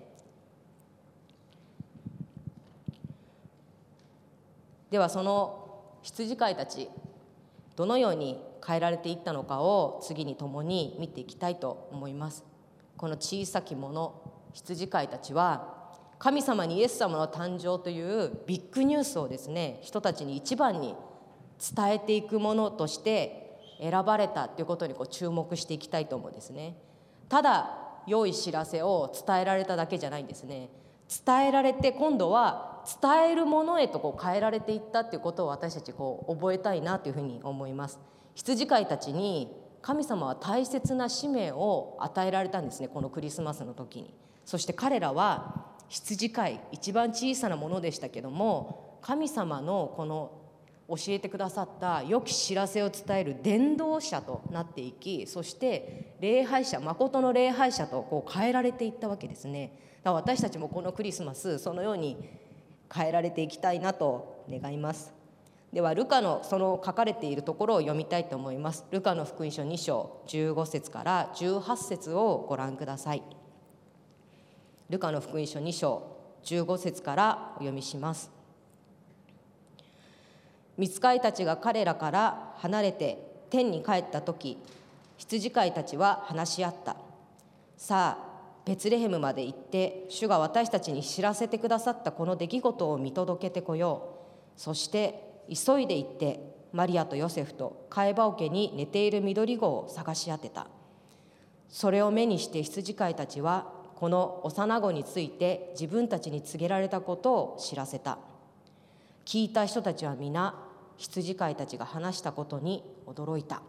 ではその羊飼いたち、どのように変えられていったのかを次に共に見ていきたいと思います。この小さき者、羊飼いたちは神様にイエス様の誕生というビッグニュースをですね、人たちに一番に伝えていくものとして選ばれたということにこう注目していきたいと思うんですね。ただ良い知らせを伝えられただけじゃないんですね。伝えられて今度は伝えるものへとこう変えられていったということを私たちこう覚えたいなというふうに思います。羊飼いたちに神様は大切な使命を与えられたんですね、このクリスマスの時に。そして彼らは羊飼い、一番小さなものでしたけども、神様のこの教えてくださった良き知らせを伝える伝道者となっていき、そして礼拝者、誠の礼拝者とこう変えられていったわけですね。だから私たちもこのクリスマスそのように変えられていきたいなと願います。ではルカのその書かれているところを読みたいと思います。ルカの福音書に章じゅうご節からじゅうはち節をご覧ください。ルカの福音書に章じゅうご節からお読みします。御使いたちが彼らから離れて天に帰った時、羊飼いたちは話し合った。さあベツレヘムまで行って主が私たちに知らせてくださったこの出来事を見届けてこよう。そして急いで行ってマリアとヨセフと飼い葉桶に寝ている緑子を探し当てた。それを目にして羊飼いたちはこの幼子について自分たちに告げられたことを知らせた。聞いた人たちは皆羊飼いたちが話したことに驚いた。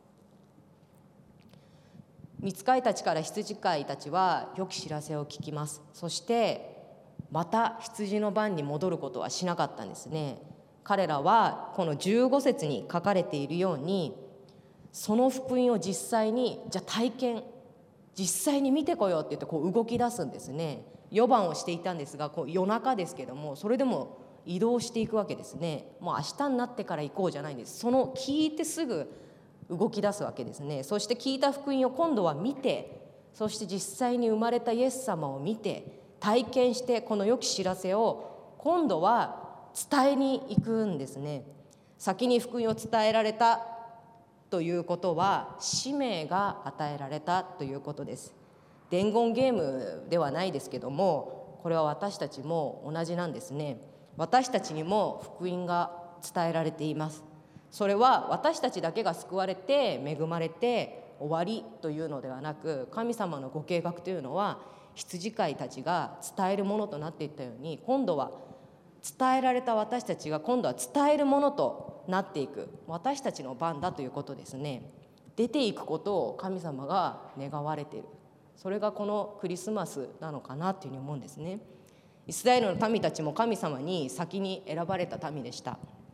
御使いたちから羊飼いたちは良き知らせを聞きます。そしてまた羊の番に戻ることはしなかったんですね。彼らはこのじゅうご節に書かれているように、その福音を実際にじゃあ体験実際に見てこようって言ってこう動き出すんですね。予番をしていたんですが、こう夜中ですけども、それでも移動していくわけですね。もう明日になってから行こうじゃないんです。その聞いてすぐ動き出すわけですね。そして聞いた福音を今度は見て、そして実際に生まれたイエス様を見て体験して、この良き知らせを今度は伝えに行くんですね。先に福音を伝えられたということは使命が与えられたということです。伝言ゲームではないですけども、これは私たちも同じなんですね。私たちにも福音が伝えられています。それは私たちだけが救われて恵まれて終わりというのではなく、神様のご計画というのは羊飼いたちが伝えるものとなっていったように、今度は伝えられた私たちが今度は伝えるものとなっていく、私たちの番だということですね。出ていくことを神様が願われている、それがこのクリスマスなのかなというふうに思うんですね。イスラエルの民たちも神様に先に選ばれた民でした。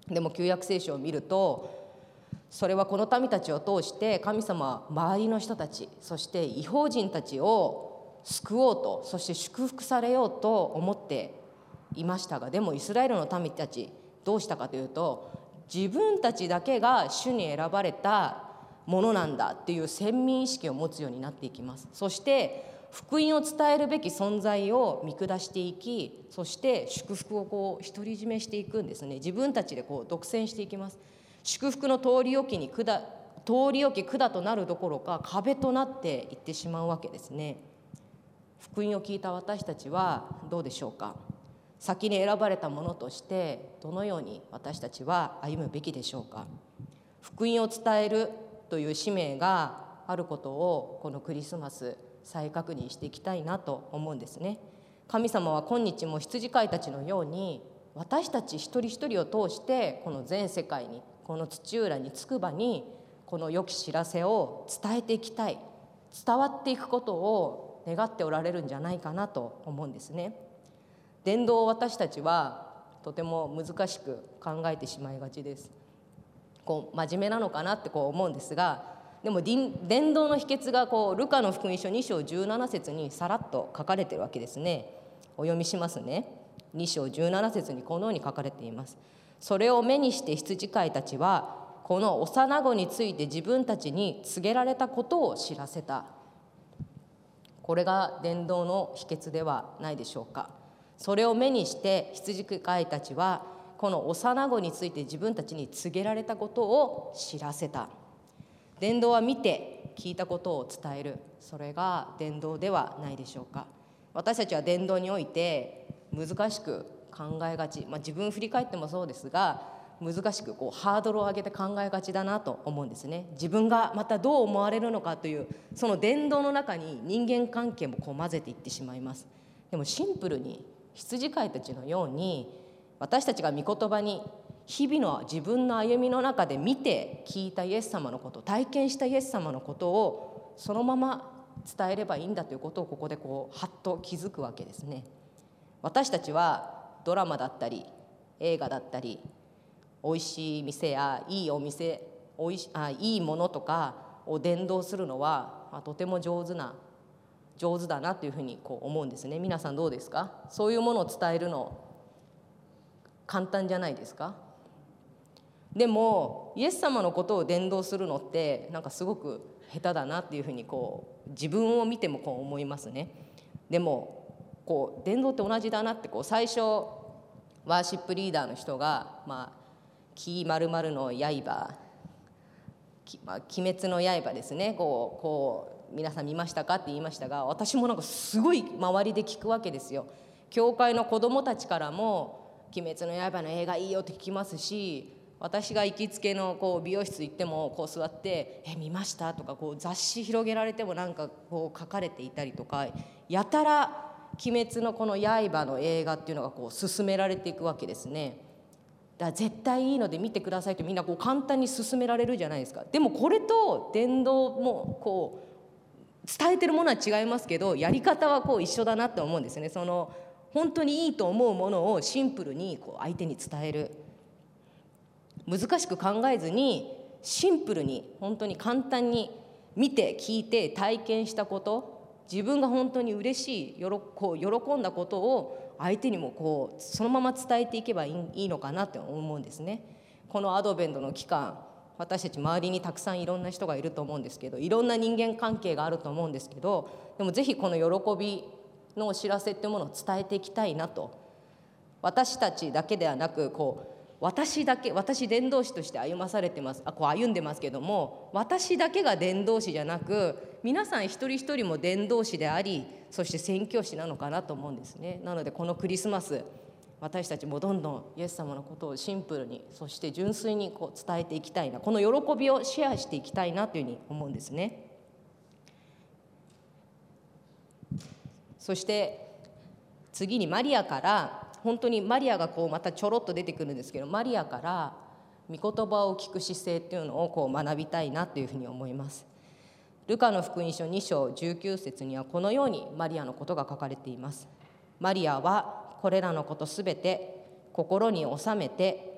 でも旧約聖書を見ると、それはこの民たちを通して神様は周りの人たち、そして異邦人たちを救おうと、そして祝福されようと思っていましたが、でもイスラエルの民たちどうしたかというと、自分たちだけが主に選ばれたものなんだっていう先民意識を持つようになっていきます。そして福音を伝えるべき存在を見下していき、そして祝福をこう独り占めしていくんですね。自分たちでこう独占していきます。祝福の通り置きに管通り置き管となるどころか壁となっていってしまうわけですね。福音を聞いた私たちはどうでしょうか。先に選ばれたものとしてどのように私たちは歩むべきでしょうか。福音を伝えるという使命があることをこのクリスマス再確認していきたいなと思うんですね。神様は今日も羊飼いたちのように私たち一人一人を通してこの全世界に、この土浦につくばにこの良き知らせを伝えていきたい、伝わっていくことを願っておられるんじゃないかなと思うんですね。伝道を私たちはとても難しく考えてしまいがちです。こう真面目なのかなってこう思うんですが、でも伝道の秘訣がこうルカの福音書に章じゅうなな節にさらっと書かれているわけですね。お読みしますね。に章じゅうなな節にこのように書かれています。それを目にして羊飼いたちはこの幼子について自分たちに告げられたことを知らせた。これが伝道の秘訣ではないでしょうか。それを目にして羊飼いたちはこの幼子について自分たちに告げられたことを知らせた。伝道は見て聞いたことを伝える、それが伝道ではないでしょうか。私たちは伝道において難しく考えがち、まあ、自分振り返ってもそうですが、難しくこうハードルを上げて考えがちだなと思うんですね。自分がまたどう思われるのかというその伝道の中に人間関係もこう混ぜていってしまいます。でもシンプルに羊飼いたちのように私たちが御言葉に日々の自分の歩みの中で見て聞いたイエス様のこと、体験したイエス様のことをそのまま伝えればいいんだということをここでこうはっと気づくわけですね。私たちはドラマだったり映画だったりおいしい店やいいお店、おいしあいいものとかを伝道するのは、まあ、とても上手な上手だなというふうにこう思うんですね。皆さんどうですか？そういうものを伝えるの簡単じゃないですか？でもイエス様のことを伝道するのってなんかすごく下手だなっていうふうにこう自分を見てもこう思いますね。でもこう伝道って同じだなってこう最初ワーシップリーダーの人がまあきまるまるの刃、き、まあ、鬼滅の刃ですね、こうこう皆さん見ましたかって言いましたが、私もなんかすごい周りで聞くわけですよ。教会の子どもたちからも鬼滅の刃の映画いいよって聞きますし、私が行きつけのこう美容室行ってもこう座って「え見ました?」とかこう雑誌広げられてもなんかこう書かれていたりとか、やたら鬼滅のこの刃の映画っていうのがこう進められていくわけですね。だから絶対いいので見てくださいとみんなこう簡単に進められるじゃないですか。でもこれと伝道もこう伝えてるものは違いますけど、やり方はこう一緒だなと思うんですね。その本当にいいと思うものをシンプルにこう相手に伝える、難しく考えずにシンプルに本当に簡単に見て聞いて体験したこと、自分が本当に嬉しい、よろこう喜んだことを相手にもこうそのまま伝えていけばいい、いいのかなって思うんですね。このアドベントの期間、私たち周りにたくさんいろんな人がいると思うんですけど、いろんな人間関係があると思うんですけど、でもぜひこの喜びのお知らせっていうものを伝えていきたいなと。私たちだけではなくこう私だけ私伝道師として歩まされてますあこう歩んでますけども、私だけが伝道師じゃなく皆さん一人一人も伝道師であり、そして宣教師なのかなと思うんですね。なのでこのクリスマス、私たちもどんどんイエス様のことをシンプルに、そして純粋にこう伝えていきたいな、この喜びをシェアしていきたいなというふうに思うんですね。そして次にマリアから、本当にマリアがこうまたちょろっと出てくるんですけど、マリアから御言葉を聞く姿勢っていうのをこう学びたいなというふうに思います。ルカの福音書に章じゅうきゅう節にはこのようにマリアのことが書かれています。マリアはこれらのことすべて心に収めて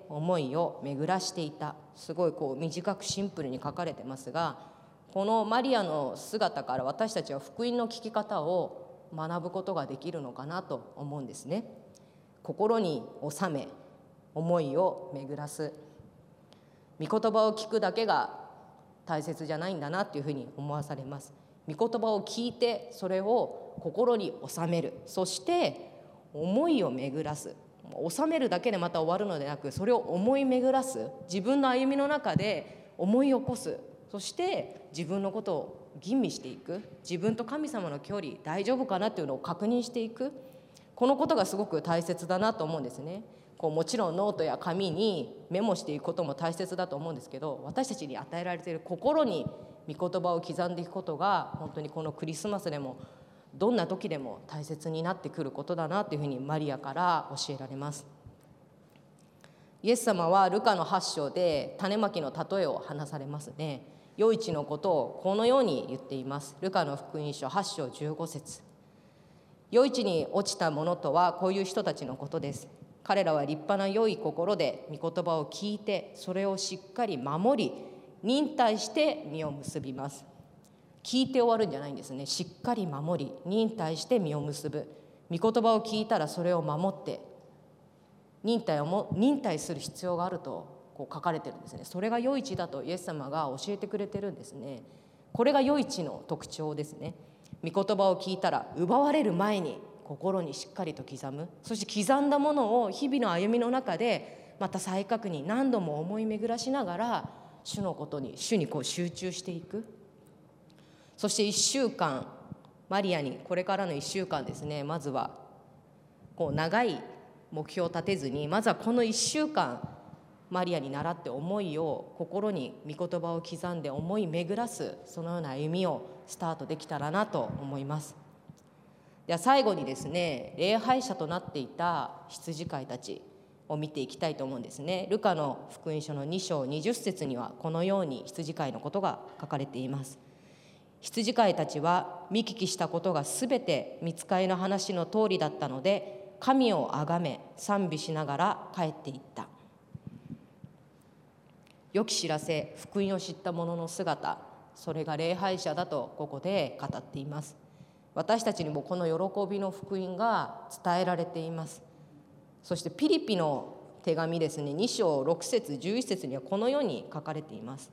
思いを巡らしていた。すごいこう短くシンプルに書かれてますが、このマリアの姿から私たちは福音の聞き方を学ぶことができるのかなと思うんですね。心に収め、思いを巡らす。御言葉を聞くだけが大切じゃないんだなというふうに思わされます。御言葉を聞いてそれを心に収める、そして思いを巡らす。収めるだけでまた終わるのでなく、それを思い巡らす、自分の歩みの中で思い起こす、そして自分のことを吟味していく、自分と神様の距離大丈夫かなっていうのを確認していく、このことがすごく大切だなと思うんですね。こうもちろんノートや紙にメモしていくことも大切だと思うんですけど、私たちに与えられている心に御言葉を刻んでいくことが本当にこのクリスマスでもどんな時でも大切になってくることだなというふうにマリアから教えられます。イエス様はルカのはち章で種まきの例えを話されますね。余市のことをこのように言っています。ルカの福音書はち章じゅうご節。余市に落ちた者とはこういう人たちのことです。彼らは立派な良い心で御言葉を聞いてそれをしっかり守り忍耐して実を結びます。聞いて終わるんじゃないんですね。しっかり守り忍耐して実を結ぶ。御言葉を聞いたらそれを守って忍耐をも忍耐する必要があるとこう書かれてるんですね。それが余市だとイエス様が教えてくれてるんですね。これが余市の特徴ですね。御言葉を聞いたら奪われる前に心にしっかりと刻む。そして刻んだものを日々の歩みの中でまた再確認、何度も思い巡らしながら主のことに主にこう集中していく。そしていっしゅうかん、マリアにこれからのいっしゅうかんですね、まずはこう長い目標を立てずに、まずはこのいっしゅうかんマリアに倣って思いを心に御言葉を刻んで思い巡らす、そのような歩みをスタートできたらなと思います。では最後にですね、礼拝者となっていた羊飼いたちを見ていきたいと思うんですね。ルカの福音書のに章にじゅっ節にはこのように羊飼いのことが書かれています。羊飼いたちは見聞きしたことがすべて御使いの話の通りだったので、神をあがめ賛美しながら帰っていった。良き知らせ、福音を知った者の姿、それが礼拝者だとここで語っています。私たちにもこの喜びの福音が伝えられています。そしてピリピの手紙ですね、に章ろく節じゅういち節にはこのように書かれています。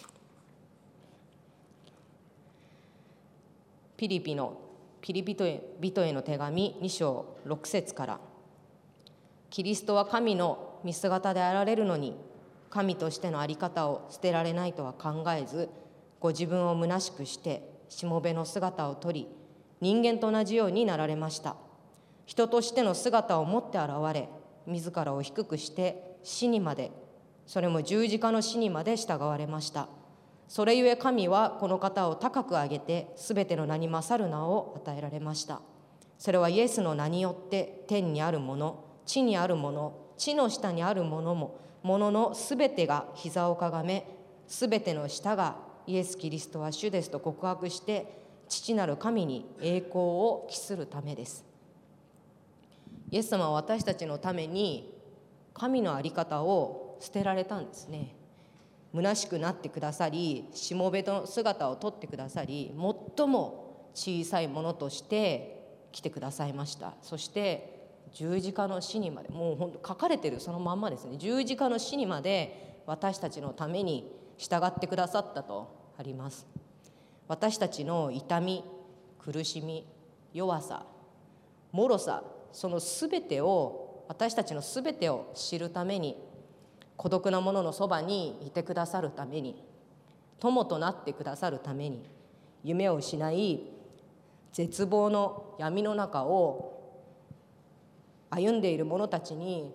ピリピのピリピ人への手紙に章ろく節から、キリストは神の見姿であられるのに神としての在り方を捨てられないとは考えず、ご自分を虚しくしてしもべの姿をとり、人間と同じようになられました。人としての姿を持って現れ、自らを低くして死にまで、それも十字架の死にまで従われました。それゆえ神はこの方を高く上げて、すべての名に勝る名を与えられました。それはイエスの名によって天にあるもの、地にあるもの、地の下にあるものも、もののすべてが膝をかがめ、すべての舌がイエス・キリストは主ですと告白して、父なる神に栄光を期するためです。イエス様は私たちのために神の在り方を捨てられたんですね。虚しくなってくださり、しもべの姿をとってくださり、最も小さいものとして来てくださいました。そして十字架の死にまで、もう本当書かれてるそのまんまですね、十字架の死にまで私たちのために従ってくださったとあります。私たちの痛み、苦しみ、弱さ、脆さ、そのすべてを、私たちのすべてを知るために、孤独な者のそばにいてくださるために、友となってくださるために、夢を失い絶望の闇の中を歩んでいる者たちに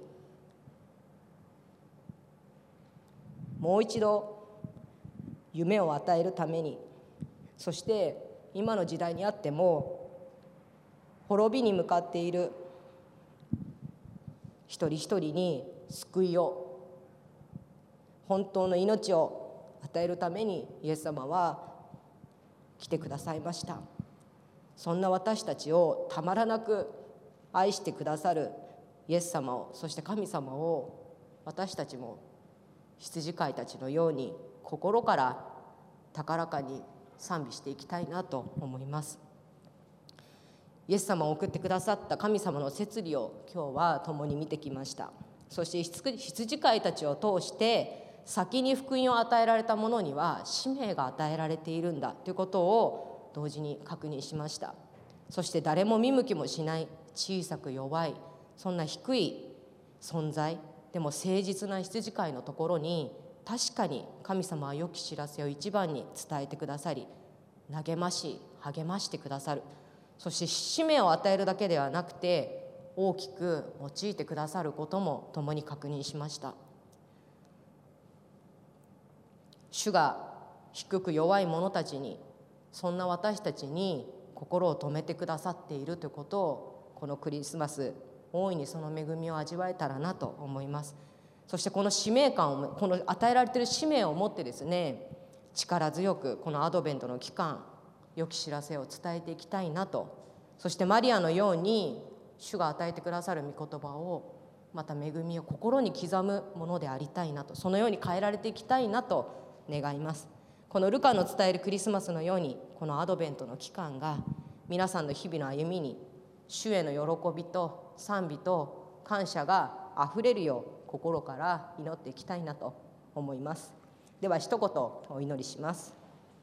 もう一度夢を与えるために、そして今の時代にあっても滅びに向かっている一人一人に救いを、本当の命を与えるためにイエス様は来てくださいました。そんな私たちをたまらなく愛してくださるイエス様を、そして神様を私たちも羊飼いたちのように心から高らかに賛美していきたいなと思います。イエス様を送ってくださった神様の摂理を今日は共に見てきました。そして羊飼いたちを通して先に福音を与えられた者には使命が与えられているんだということを同時に確認しました。そして誰も見向きもしない小さく弱いそんな低い存在でも誠実な羊飼いのところに確かに神様は良き知らせを一番に伝えてくださり、励まし励ましてくださる。そして使命を与えるだけではなくて大きく用いてくださることも共に確認しました。主が低く弱い者たちに、そんな私たちに心を留めてくださっているということをこのクリスマス大いにその恵みを味わえたらなと思います。そしてこの使命感を、この与えられている使命を持ってですね、力強くこのアドベントの期間良き知らせを伝えていきたいなと、そしてマリアのように主が与えてくださる御言葉をまた恵みを心に刻むものでありたいなと、そのように変えられていきたいなと願います。このルカの伝えるクリスマスのようにこのアドベントの期間が皆さんの日々の歩みに主への喜びと賛美と感謝があふれるよう心から祈っていきたいなと思います。では一言お祈りします。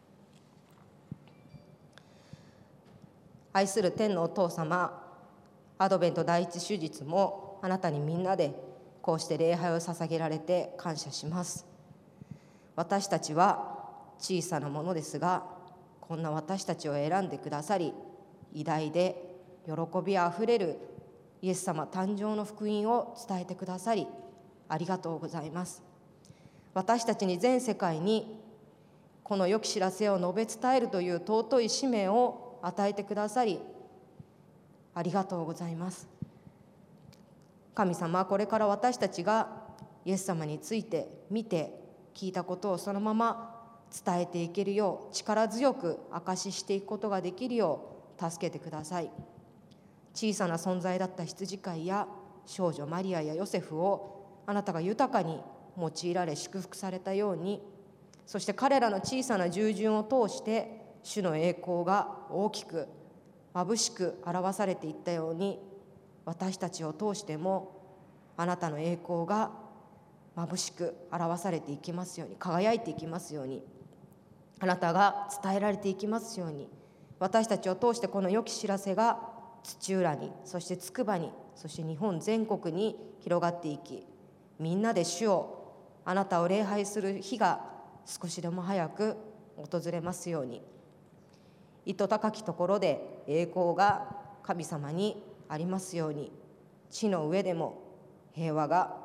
愛する天のお父様、アドベント第一手術もあなたにみんなでこうして礼拝を捧げられて感謝します。私たちは小さなものですが、こんな私たちを選んでくださり、偉大で喜びあふれるイエス様誕生の福音を伝えてくださりありがとうございます。私たちに全世界にこの良き知らせを述べ伝えるという尊い使命を与えてくださりありがとうございます。神様、これから私たちがイエス様について見て聞いたことをそのまま伝えていけるよう、力強く証ししていくことができるよう助けてください。小さな存在だった羊飼いや少女マリアやヨセフをあなたが豊かに用いられ祝福されたように、そして彼らの小さな従順を通して主の栄光が大きく眩しく表されていったように、私たちを通してもあなたの栄光が眩しく表されていきますように、輝いていきますように、あなたが伝えられていきますように、私たちを通してこの良き知らせが土浦に、そしてつくばに、そして日本全国に広がっていき、みんなで主を、あなたを礼拝する日が少しでも早く訪れますように。糸高きところで栄光が神様にありますように、地の上でも平和が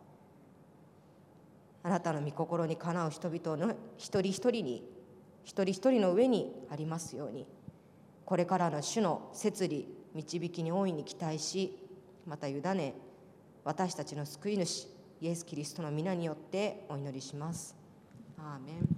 あなたの御心にかなう人々の一人一人に、一人一人の上にありますように、これからの主の摂理導きに大いに期待し、また委ね、私たちの救い主イエス・キリストの皆によってお祈りします。アーメン。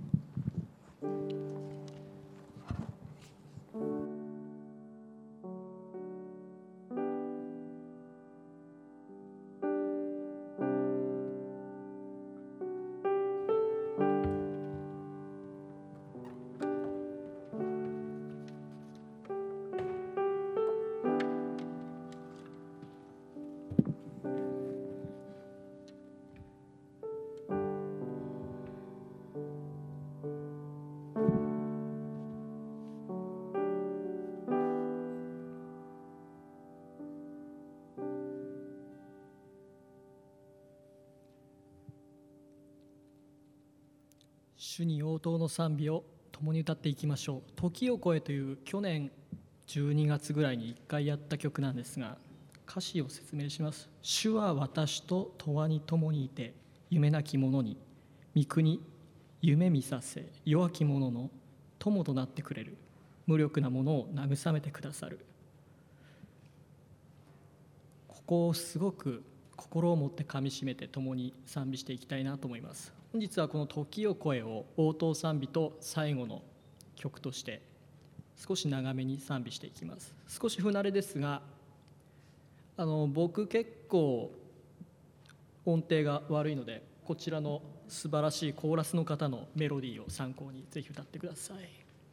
主に応答の賛美を共に歌っていきましょう。時を超えという去年じゅうにがつぐらいにいっかいやった曲なんですが、歌詞を説明します。主は私と永遠に共にいて、夢なき者に御国夢見させ、弱き者の友となってくれる、無力な者を慰めてくださる。ここをすごく心を持ってかみしめて共に賛美していきたいなと思います。本日はこの時を超えを応答賛美と最後の曲として少し長めに賛美していきます。少し不慣れですが、あの僕結構音程が悪いので、こちらの素晴らしいコーラスの方のメロディーを参考にぜひ歌ってください。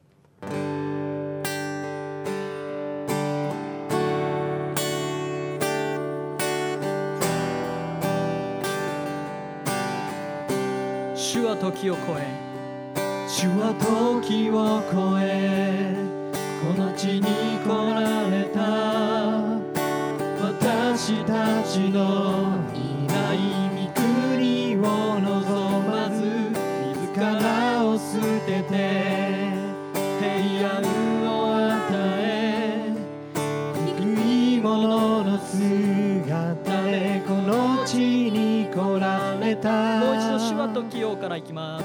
主は時を超え、 主は時を超え、この地に来られた。私たちのいない御国を望まず、自らを捨てて平安を与え、低い者の姿でこの地に来られた。 もう一度主は時をからいきます。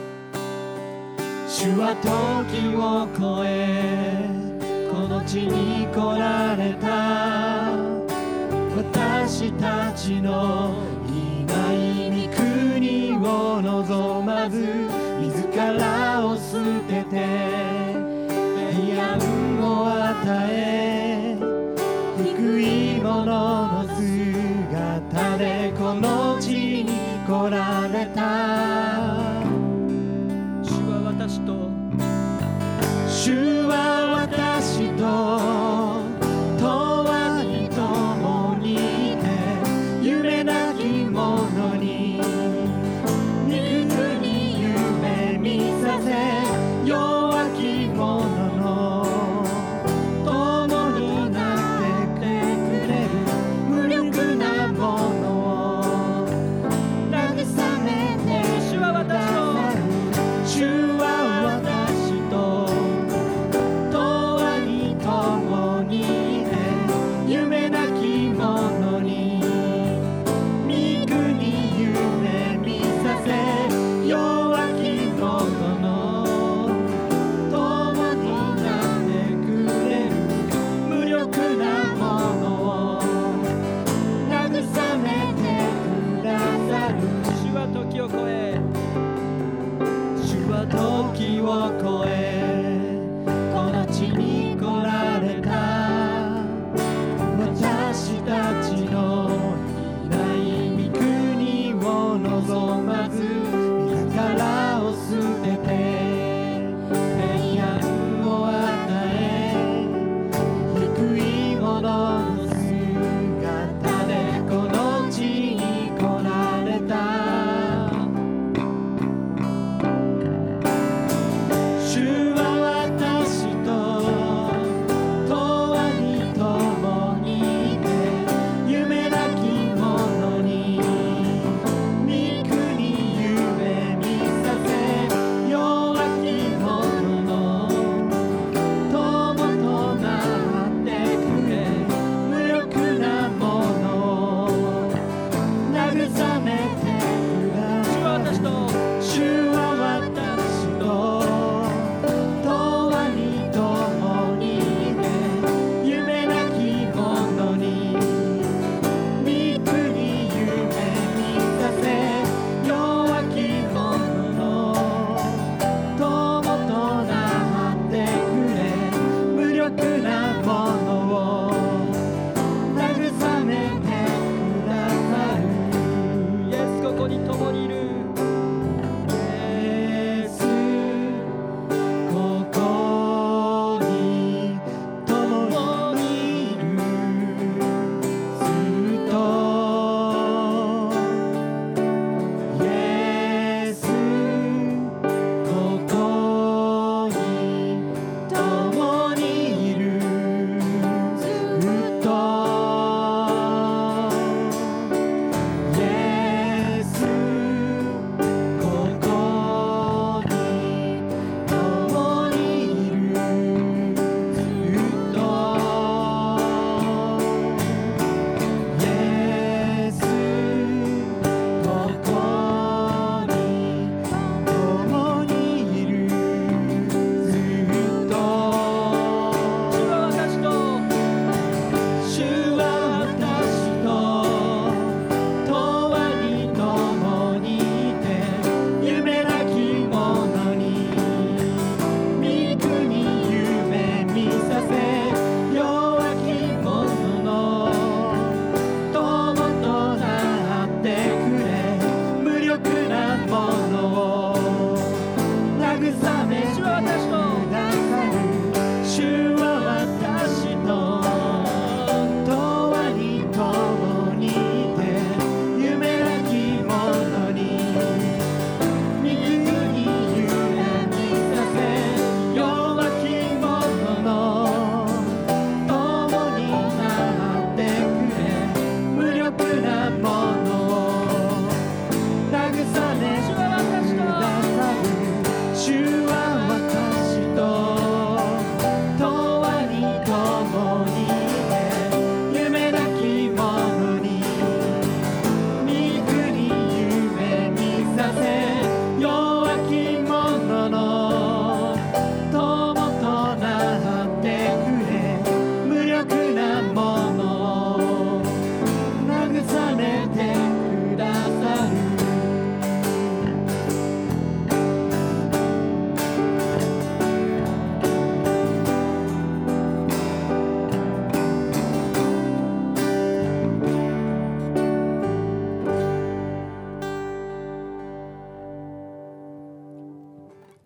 主は時を超え、この地に来られた。私たちのいない御国を望まず、自らを捨てて平安を与え、低い者の姿でこの地に来られた。 主は私と主は私と永遠に共にいて、夢なき者に肉に夢見させ、弱き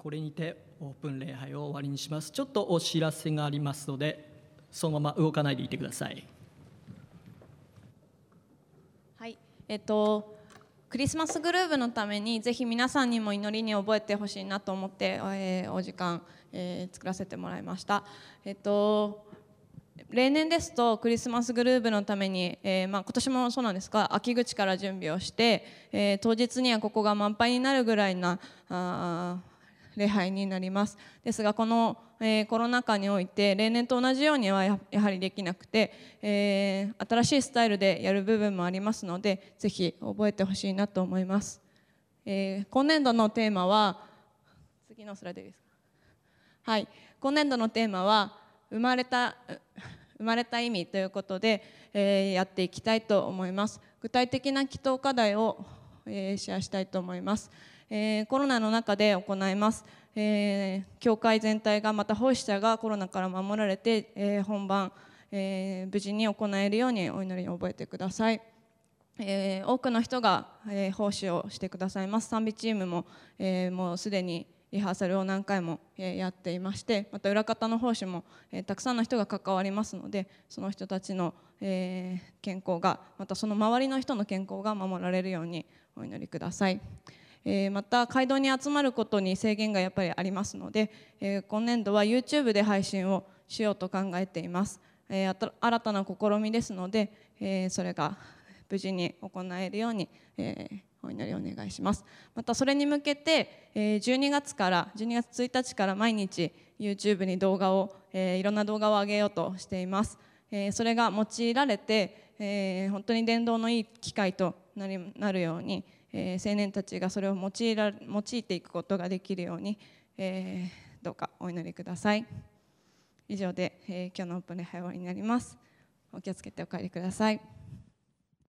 これにてオープン礼拝を終わりにします。ちょっとお知らせがありますので、そのまま動かないでいてください。 はい、えっとクリスマスグルーヴのためにぜひ皆さんにも祈りに覚えてほしいなと思って、えー、お時間、えー、作らせてもらいました。えっと例年ですとクリスマスグルーヴのために、えーまあ、今年もそうなんですが秋口から準備をして、えー、当日にはここが満杯になるぐらいなあ礼拝になります。ですがこの、えー、コロナ禍において例年と同じようには や, やはりできなくて、えー、新しいスタイルでやる部分もありますのでぜひ覚えてほしいなと思います。えー、今年度のテーマは次のスライドですか。はい、今年度のテーマは生まれた生まれた意味ということで、えー、やっていきたいと思います。具体的な祈祷課題を、えー、シェアしたいと思います。えー、コロナの中で行います。えー、教会全体がまた奉仕者がコロナから守られて、えー、本番、えー、無事に行えるようにお祈りを覚えてください。えー、多くの人が、えー、奉仕をしてくださいます。賛美チームも、えー、もうすでにリハーサルを何回もやっていまして、また裏方の奉仕もたくさんの人が関わりますので、その人たちの健康がまたその周りの人の健康が守られるようにお祈りください。また会堂に集まることに制限がやっぱりありますので、今年度は YouTube で配信をしようと考えています。新たな試みですので、それが無事に行えるようにお祈りお願いします。またそれに向けてじゅうにがつからじゅうにがつついたちから毎日 YouTube に動画をいろんな動画を上げようとしています。それが用いられて本当に伝道のいい機会となりなるように、青年たちがそれを用いら用いていくことができるように、どうかお祈りください。以上で今日のオープン礼拝終わりになります。お気をつけてお帰りください。